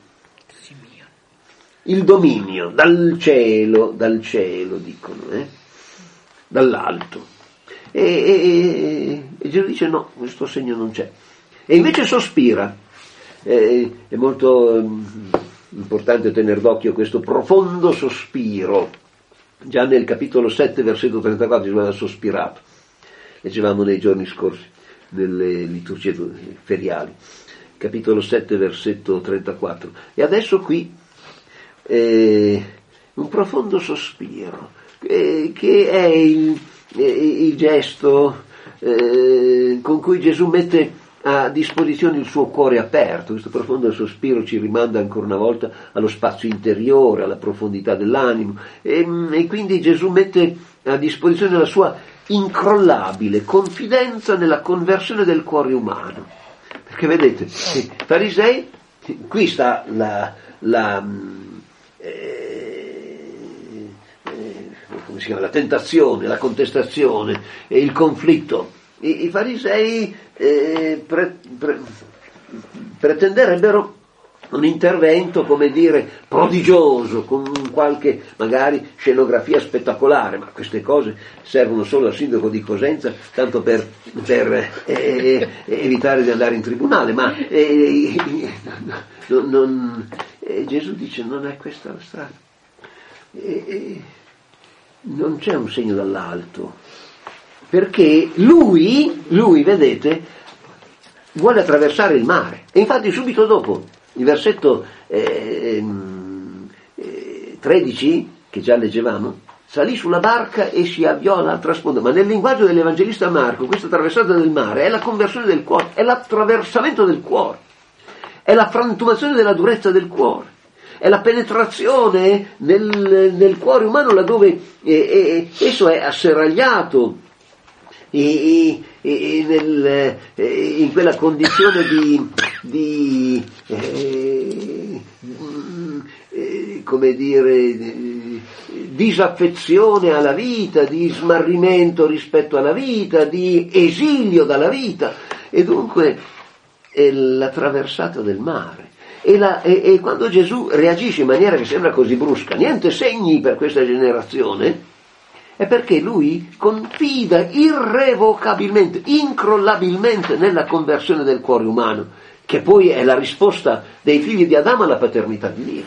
il dominio dal cielo, dal cielo dicono, eh? dall'alto. E, e, e Gesù dice no, questo segno non c'è. E invece sospira. Eh, è molto um, importante tenere d'occhio questo profondo sospiro. Già nel capitolo sette, versetto trentaquattro, Gesù aveva sospirato. Leggevamo nei giorni scorsi, nelle liturgie feriali. Capitolo sette, versetto trentaquattro. E adesso qui eh, un profondo sospiro, eh, che è il il gesto eh, con cui Gesù mette a disposizione il suo cuore aperto. Questo profondo sospiro ci rimanda ancora una volta allo spazio interiore, alla profondità dell'animo, e, e quindi Gesù mette a disposizione la sua incrollabile confidenza nella conversione del cuore umano, perché vedete, i farisei, qui sta la, la eh, come si chiama, la tentazione, la contestazione, il conflitto. I, i farisei eh, pre, pre, pretenderebbero un intervento, come dire, prodigioso, con qualche magari scenografia spettacolare, ma queste cose servono solo al sindaco di Cosenza, tanto per, per eh, evitare di andare in tribunale, ma eh, non, non, eh, Gesù dice non è questa la strada. Eh, eh, non c'è un segno dall'alto, perché lui, lui, vedete, vuole attraversare il mare. E infatti subito dopo, il versetto eh, eh, tredici, che già leggevamo, salì sulla barca e si avviò all'altra sponda. Ma nel linguaggio dell'Evangelista Marco, questa traversata del mare è la conversione del cuore, è l'attraversamento del cuore, è la frantumazione della durezza del cuore, è la penetrazione nel, nel cuore umano laddove eh, eh, esso è asserragliato e, e, e nel, eh, in quella condizione di, di eh, eh, come dire, di disaffezione alla vita, di smarrimento rispetto alla vita, di esilio dalla vita, e dunque è la traversata del mare. E, la, e, e quando Gesù reagisce in maniera che sembra così brusca, niente segni per questa generazione, è perché lui confida irrevocabilmente, incrollabilmente nella conversione del cuore umano, che poi è la risposta dei figli di Adamo alla paternità di Dio.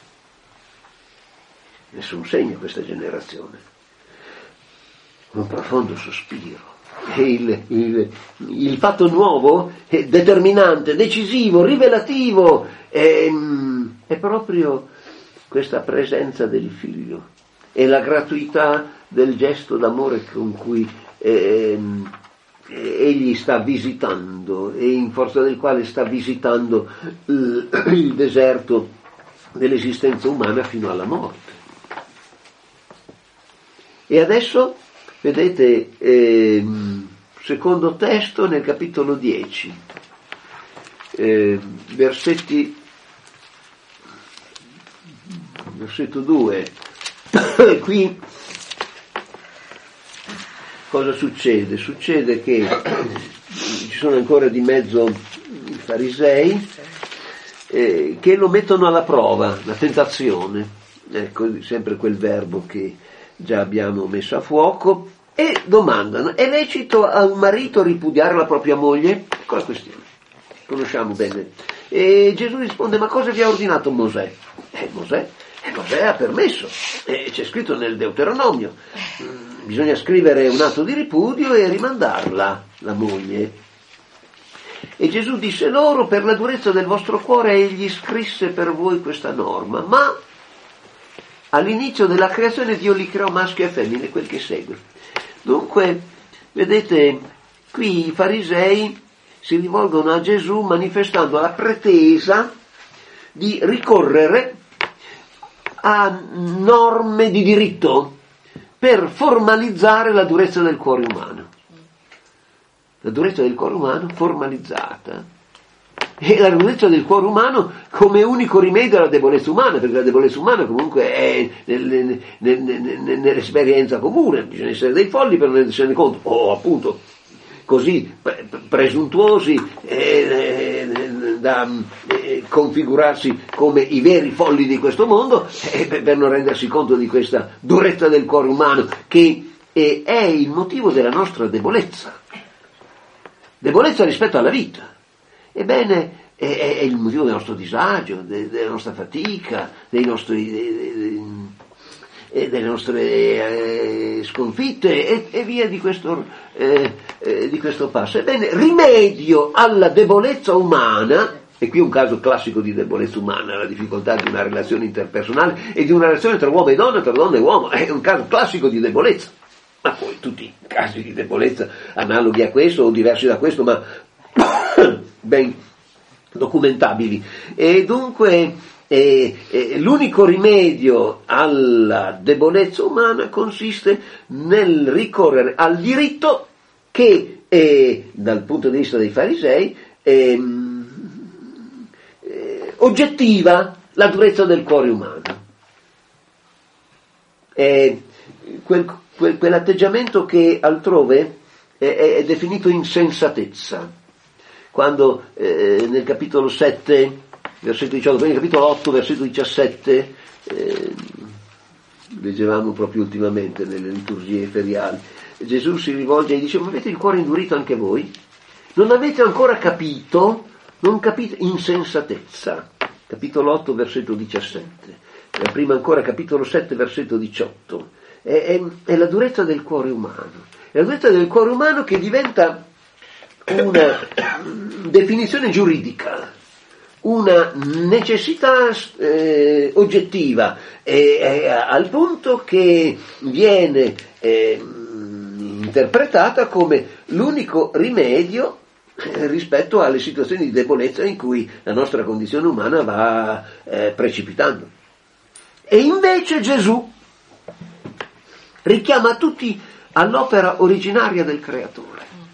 Nessun segno a questa generazione. Un profondo sospiro. Il, il, il fatto nuovo, determinante, decisivo, rivelativo, è, è proprio questa presenza del figlio e la gratuità del gesto d'amore con cui eh, egli sta visitando e in forza del quale sta visitando il, il deserto dell'esistenza umana fino alla morte. E adesso vedete, eh, secondo testo nel capitolo dieci, eh, versetti, versetto due, qui cosa succede? Succede che ci sono ancora di mezzo i farisei eh, che lo mettono alla prova, la tentazione, ecco sempre quel verbo che già abbiamo messo a fuoco, e domandano: è lecito a un marito ripudiare la propria moglie? Ecco la questione, conosciamo bene. E Gesù risponde: ma cosa vi ha ordinato Mosè? Eh, Mosè, eh, Mosè ha permesso, eh, c'è scritto nel Deuteronomio, mm, bisogna scrivere un atto di ripudio e rimandarla, la moglie. E Gesù disse loro: per la durezza del vostro cuore egli scrisse per voi questa norma, ma all'inizio della creazione Dio li creò maschio e femmine, quel che segue. Dunque, vedete, qui i farisei si rivolgono a Gesù manifestando la pretesa di ricorrere a norme di diritto per formalizzare la durezza del cuore umano. La durezza del cuore umano formalizzata. E la durezza del cuore umano come unico rimedio alla debolezza umana, perché la debolezza umana comunque è nel, nel, nel, nell'esperienza comune, bisogna essere dei folli per non rendersene conto, o appunto così pre- presuntuosi eh, eh, da eh, configurarsi come i veri folli di questo mondo, eh, per non rendersi conto di questa durezza del cuore umano che eh, è il motivo della nostra debolezza. Debolezza rispetto alla vita. Ebbene, è, è il motivo del nostro disagio, de, della nostra fatica, dei nostri, de, de, delle nostre eh, sconfitte e, e via di questo, eh, eh, di questo passo. Ebbene, rimedio alla debolezza umana, e qui un caso classico di debolezza umana, la difficoltà di una relazione interpersonale e di una relazione tra uomo e donna, tra donna e uomo, è un caso classico di debolezza. Ma poi tutti i casi di debolezza analoghi a questo o diversi da questo, ma ben documentabili. E dunque eh, eh, l'unico rimedio alla debolezza umana consiste nel ricorrere al diritto che eh, dal punto di vista dei farisei eh, eh, oggettiva la durezza del cuore umano. Eh, quel, quel, quell'atteggiamento che altrove è, è definito insensatezza. Quando eh, nel capitolo sette, versetto diciotto, poi nel capitolo otto, versetto diciassette, eh, leggevamo proprio ultimamente nelle liturgie feriali, Gesù si rivolge e dice: ma avete il cuore indurito anche voi? Non avete ancora capito? Non capite? Insensatezza. Capitolo otto, versetto diciassette. E prima ancora capitolo sette, versetto diciotto. È, è, è la durezza del cuore umano. È la durezza del cuore umano che diventa una definizione giuridica, una necessità eh, oggettiva, eh, eh, al punto che viene eh, interpretata come l'unico rimedio eh, rispetto alle situazioni di debolezza in cui la nostra condizione umana va eh, precipitando. E invece Gesù richiama tutti all'opera originaria del Creatore.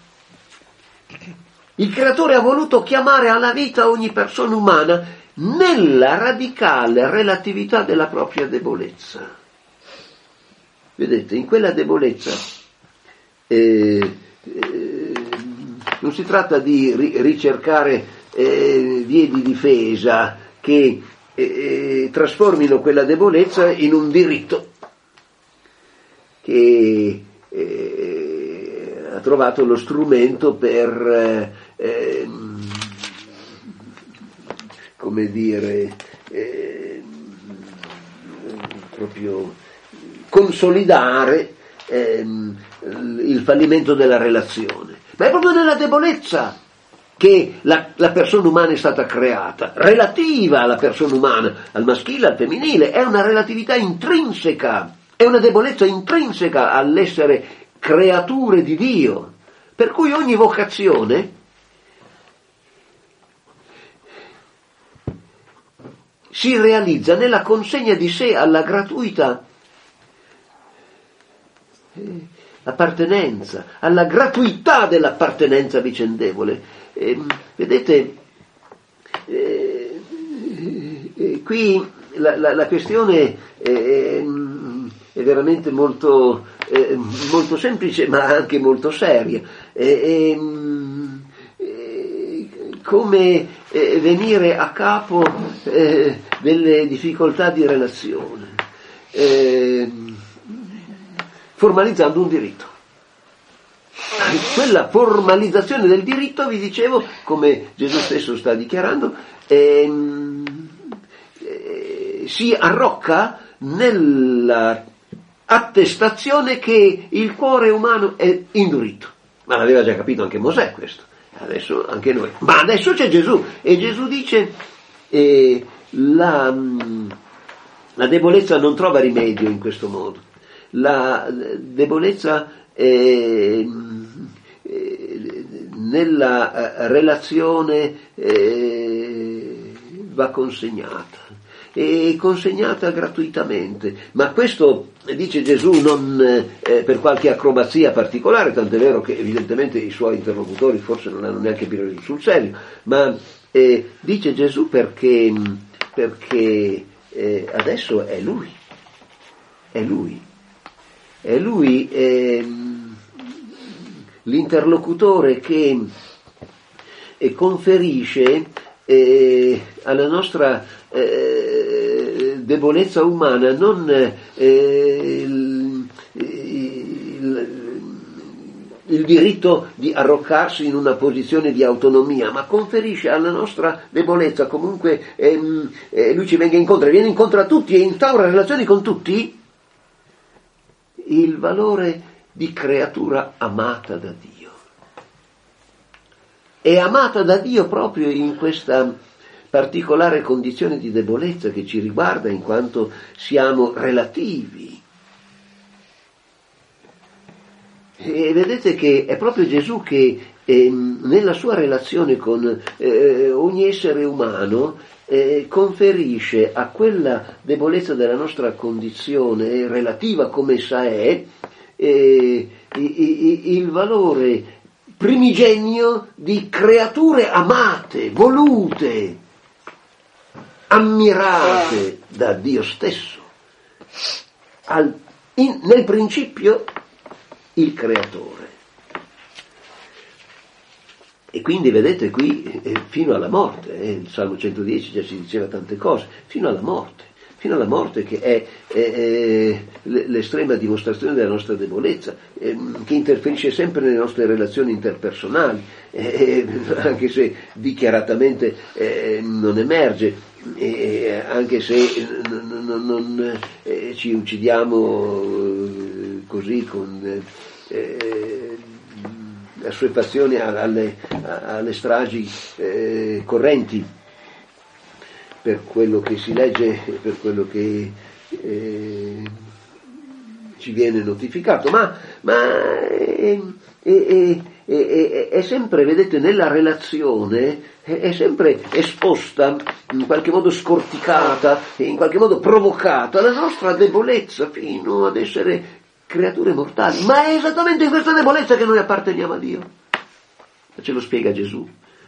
Il Creatore ha voluto chiamare alla vita ogni persona umana nella radicale relatività della propria debolezza. Vedete, in quella debolezza eh, eh, non si tratta di ri- ricercare eh, vie di difesa che eh, trasformino quella debolezza in un diritto che eh, ha trovato lo strumento per eh, come dire eh, proprio consolidare eh, il fallimento della relazione, ma è proprio nella debolezza che la, la persona umana è stata creata, relativa alla persona umana, al maschile, al femminile, è una relatività intrinseca, è una debolezza intrinseca all'essere creature di Dio, per cui ogni vocazione si realizza nella consegna di sé alla gratuita appartenenza, alla gratuità dell'appartenenza vicendevole. Eh, vedete, eh, eh, qui la, la, la questione è, è veramente molto, eh, molto semplice, ma anche molto seria. Eh, eh, come eh, venire a capo eh, delle difficoltà di relazione, eh, formalizzando un diritto. quella formalizzazione del diritto, vi dicevo, come Gesù stesso sta dichiarando, ehm, eh, si arrocca nella attestazione che il cuore umano è indurito. Ma l'aveva già capito anche Mosè questo, adesso anche noi. Ma adesso c'è Gesù, e Gesù dice eh, la, la debolezza non trova rimedio in questo modo. La debolezza eh, eh, nella relazione eh, va consegnata. E consegnata gratuitamente, ma questo dice Gesù non eh, per qualche acrobazia particolare, tant'è vero che evidentemente i suoi interlocutori forse non hanno neanche preso sul serio, ma eh, dice Gesù perché, perché eh, adesso è lui, è lui, è lui eh, l'interlocutore che eh, conferisce eh, alla nostra Eh, debolezza umana non eh, il, il, il diritto di arroccarsi in una posizione di autonomia, ma conferisce alla nostra debolezza comunque ehm, eh, lui ci venga incontro, viene incontro a tutti e instaura relazioni con tutti, il valore di creatura amata da Dio. È amata da Dio proprio in questa particolare condizione di debolezza che ci riguarda in quanto siamo relativi. E vedete che è proprio Gesù che eh, nella sua relazione con eh, ogni essere umano eh, conferisce a quella debolezza della nostra condizione relativa come essa è eh, il valore primigenio di creature amate, volute, ammirate da Dio stesso, Al, in, nel principio il creatore. E quindi vedete qui eh, fino alla morte, eh, il Salmo centodieci già ci diceva tante cose, fino alla morte, fino alla morte che è eh, l'estrema dimostrazione della nostra debolezza, eh, che interferisce sempre nelle nostre relazioni interpersonali, eh, anche se dichiaratamente eh, non emerge. E anche se non, non, non eh, ci uccidiamo eh, così con eh, assuefazione alle, alle stragi eh, correnti, per quello che si legge e per quello che eh, ci viene notificato, ma, ma è, è, è, è, è sempre, vedete, nella relazione è sempre esposta, in qualche modo scorticata, in qualche modo provocata la nostra debolezza fino ad essere creature mortali. Ma è esattamente in questa debolezza che noi apparteniamo a Dio. Ce lo spiega Gesù.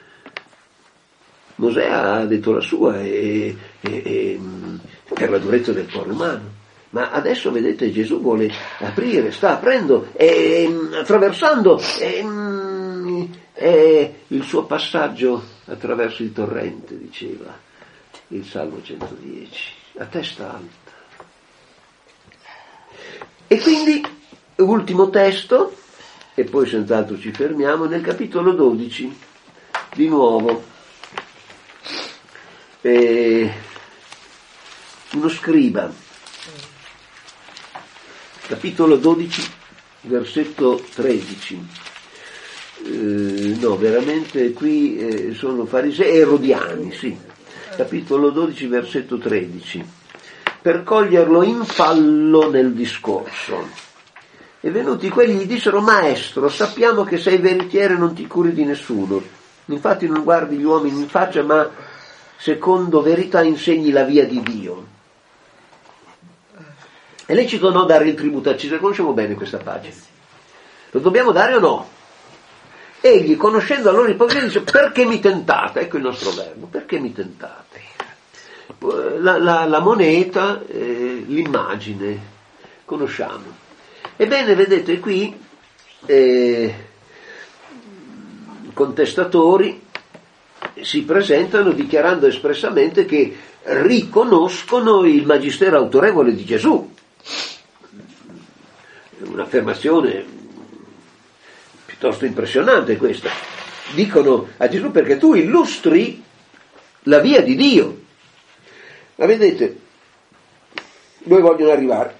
Mosè ha detto la sua e, e, e, per la durezza del cuore umano. Ma adesso vedete Gesù vuole aprire, sta aprendo e attraversando e, e il suo passaggio attraverso il torrente, diceva il Salmo centodieci, a testa alta. E quindi, ultimo testo, e poi senz'altro ci fermiamo, nel capitolo dodici, di nuovo, eh, uno scriba, capitolo dodici, versetto tredici. Eh, no, veramente qui eh, sono farisei, erodiani, sì. Capitolo dodici, versetto tredici. Per coglierlo in fallo nel discorso. E venuti quelli gli dissero: Maestro, sappiamo che sei veritiero e non ti curi di nessuno. Infatti non guardi gli uomini in faccia, ma secondo verità insegni la via di Dio. È lecito o no dare il tributo a Cesare? Conosciamo bene questa pagina. Lo dobbiamo dare o no? Egli, conoscendo la loro ipocrisia, dice: perché mi tentate? Ecco il nostro verbo, perché mi tentate? La, la, la moneta, eh, l'immagine, conosciamo. Ebbene, vedete qui, eh, contestatori si presentano dichiarando espressamente che riconoscono il magistero autorevole di Gesù. Un'affermazione piuttosto impressionante questa. Dicono a Gesù: perché tu illustri la via di Dio. Ma vedete, dove vogliono arrivare?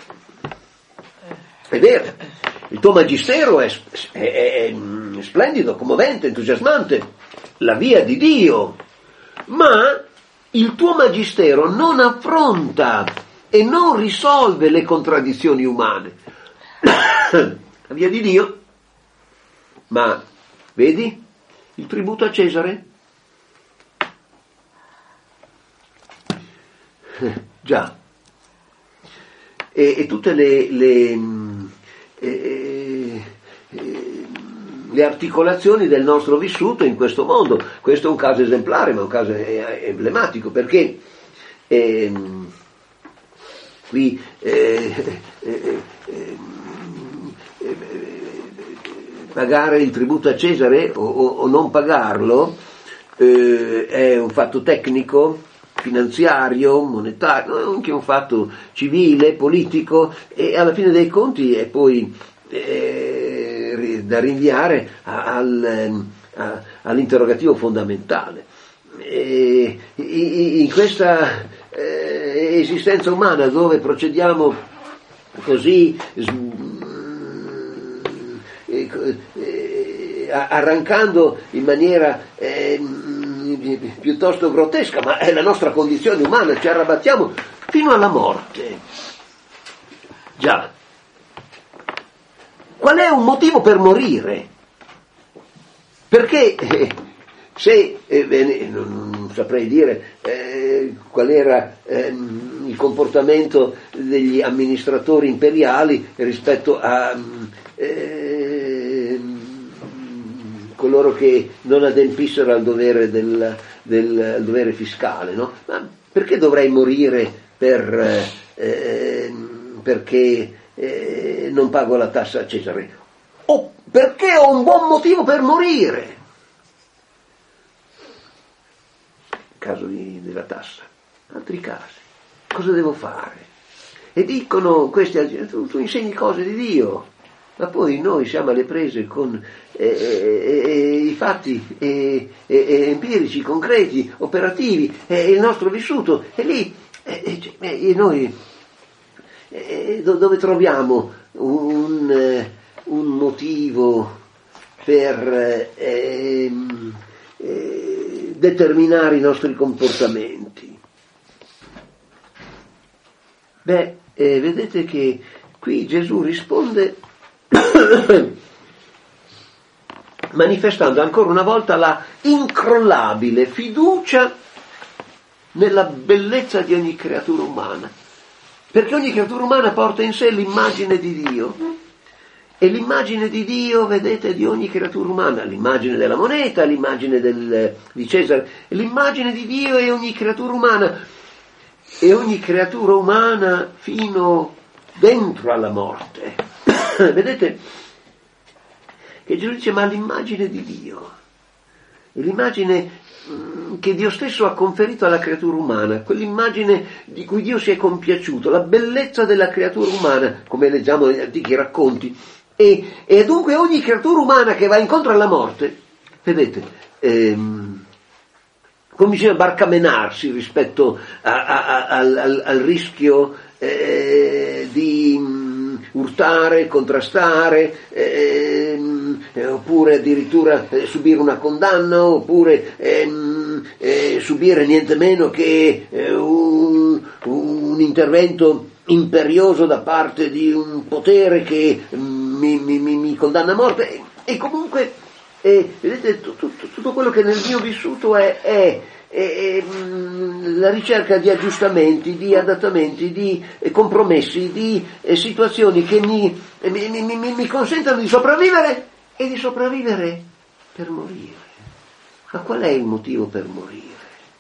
È vero, il tuo magistero è, è, è, è splendido, commovente, entusiasmante, la via di Dio, ma il tuo magistero non affronta e non risolve le contraddizioni umane. La via di Dio, ma vedi il tributo a Cesare? Già, e, e tutte le, le, eh, eh, le articolazioni del nostro vissuto in questo mondo. Questo è un caso esemplare, ma un caso emblematico, perché eh, qui eh, eh, eh, eh, pagare il tributo a Cesare o, o, o non pagarlo eh, è un fatto tecnico, finanziario, monetario, è anche un fatto civile, politico, e alla fine dei conti è poi eh, da rinviare a, al, a, all'interrogativo fondamentale. E, in questa eh, esistenza umana dove procediamo così eh, eh, arrancando in maniera eh, piuttosto grottesca, ma è la nostra condizione umana, ci arrabattiamo fino alla morte. Già, qual è un motivo per morire? Perché eh, se eh, non, non saprei dire eh, qual era eh, il comportamento degli amministratori imperiali rispetto a eh, coloro che non adempissero al dovere, del, del al dovere fiscale, no? Ma perché dovrei morire per, eh, perché eh, non pago la tassa a Cesare? O perché ho un buon motivo per morire? Caso di, della tassa, altri casi, cosa devo fare? E dicono questi, tu, tu insegni cose di Dio, ma poi noi siamo alle prese con eh, eh, i fatti eh, eh, empirici, concreti, operativi, e il nostro vissuto è lì, e eh, noi eh, dove troviamo un, eh, un motivo per eh, eh, determinare i nostri comportamenti? Beh, eh, vedete che qui Gesù risponde manifestando ancora una volta la incrollabile fiducia nella bellezza di ogni creatura umana, perché ogni creatura umana porta in sé l'immagine di Dio, e l'immagine di Dio, vedete, di ogni creatura umana, l'immagine della moneta, l'immagine del, di Cesare, l'immagine di Dio è ogni creatura umana, e ogni creatura umana fino dentro alla morte. Vedete che Gesù dice: ma l'immagine di Dio è l'immagine mh, che Dio stesso ha conferito alla creatura umana, quell'immagine di cui Dio si è compiaciuto, la bellezza della creatura umana, come leggiamo negli antichi racconti, e, e dunque ogni creatura umana che va incontro alla morte, vedete, ehm, comincia a barcamenarsi rispetto a, a, a, al, al, al rischio eh, di mh, urtare, contrastare, eh, eh, oppure addirittura eh, subire una condanna, oppure ehm, eh, subire niente meno che eh, un, un intervento imperioso da parte di un potere che mi, mi, mi, mi condanna a morte. E, e comunque eh, vedete, tutto, tutto quello che nel mio vissuto è, è E, e, la ricerca di aggiustamenti, di adattamenti, di eh, compromessi, di eh, situazioni che mi, eh, mi, mi, mi, mi consentano di sopravvivere e di sopravvivere per morire. Ma qual è il motivo per morire?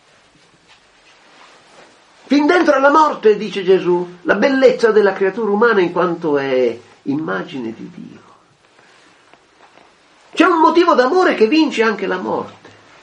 Fin dentro alla morte, dice Gesù, la bellezza della creatura umana in quanto è immagine di Dio. C'è un motivo d'amore che vince anche la morte.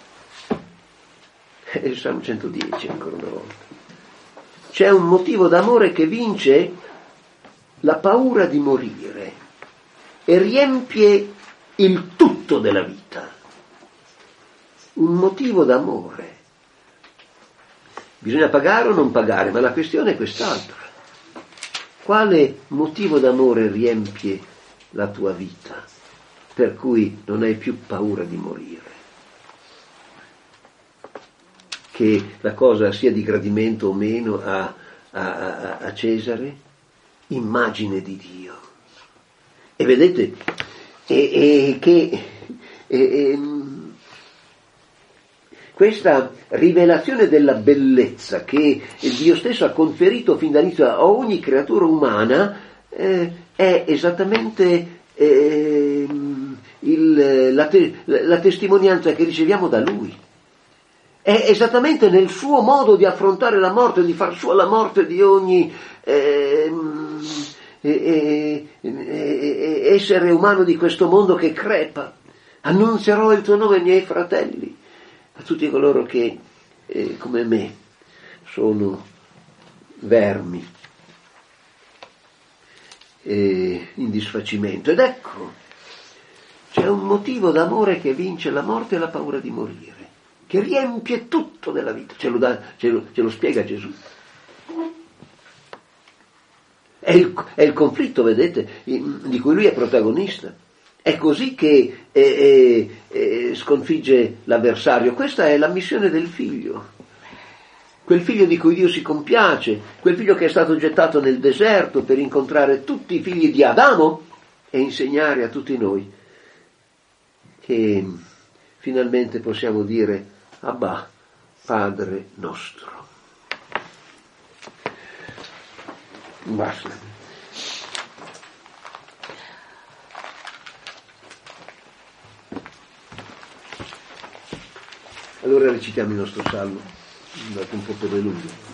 Il Salmo centodieci ancora una volta. C'è un motivo d'amore che vince la paura di morire e riempie il tutto della vita, un motivo d'amore. Bisogna pagare o non pagare, ma la questione è quest'altra. Quale motivo d'amore riempie la tua vita, per cui non hai più paura di morire? Che la cosa sia di gradimento o meno a, a, a, a Cesare, immagine di Dio. E vedete e, e, che e, e, questa rivelazione della bellezza che Dio stesso ha conferito fin dall'inizio a ogni creatura umana eh, è esattamente eh, il, la, te, la testimonianza che riceviamo da Lui. È esattamente nel suo modo di affrontare la morte, di far sua la morte di ogni eh, eh, eh, essere umano di questo mondo che crepa. Annunzierò il tuo nome ai miei fratelli, a tutti coloro che, eh, come me, sono vermi eh, in disfacimento. Ed ecco, c'è un motivo d'amore che vince la morte e la paura di morire, che riempie tutto della vita. Ce lo, dà, ce lo, ce lo spiega Gesù. È il, è il conflitto, vedete, di cui lui è protagonista. È così che eh, eh, eh, sconfigge l'avversario. Questa è la missione del figlio. Quel figlio di cui Dio si compiace, quel figlio che è stato gettato nel deserto per incontrare tutti i figli di Adamo e insegnare a tutti noi che finalmente possiamo dire Abba, Padre nostro. Basta. Allora recitiamo il nostro salmo, andato un po' per le lunghe.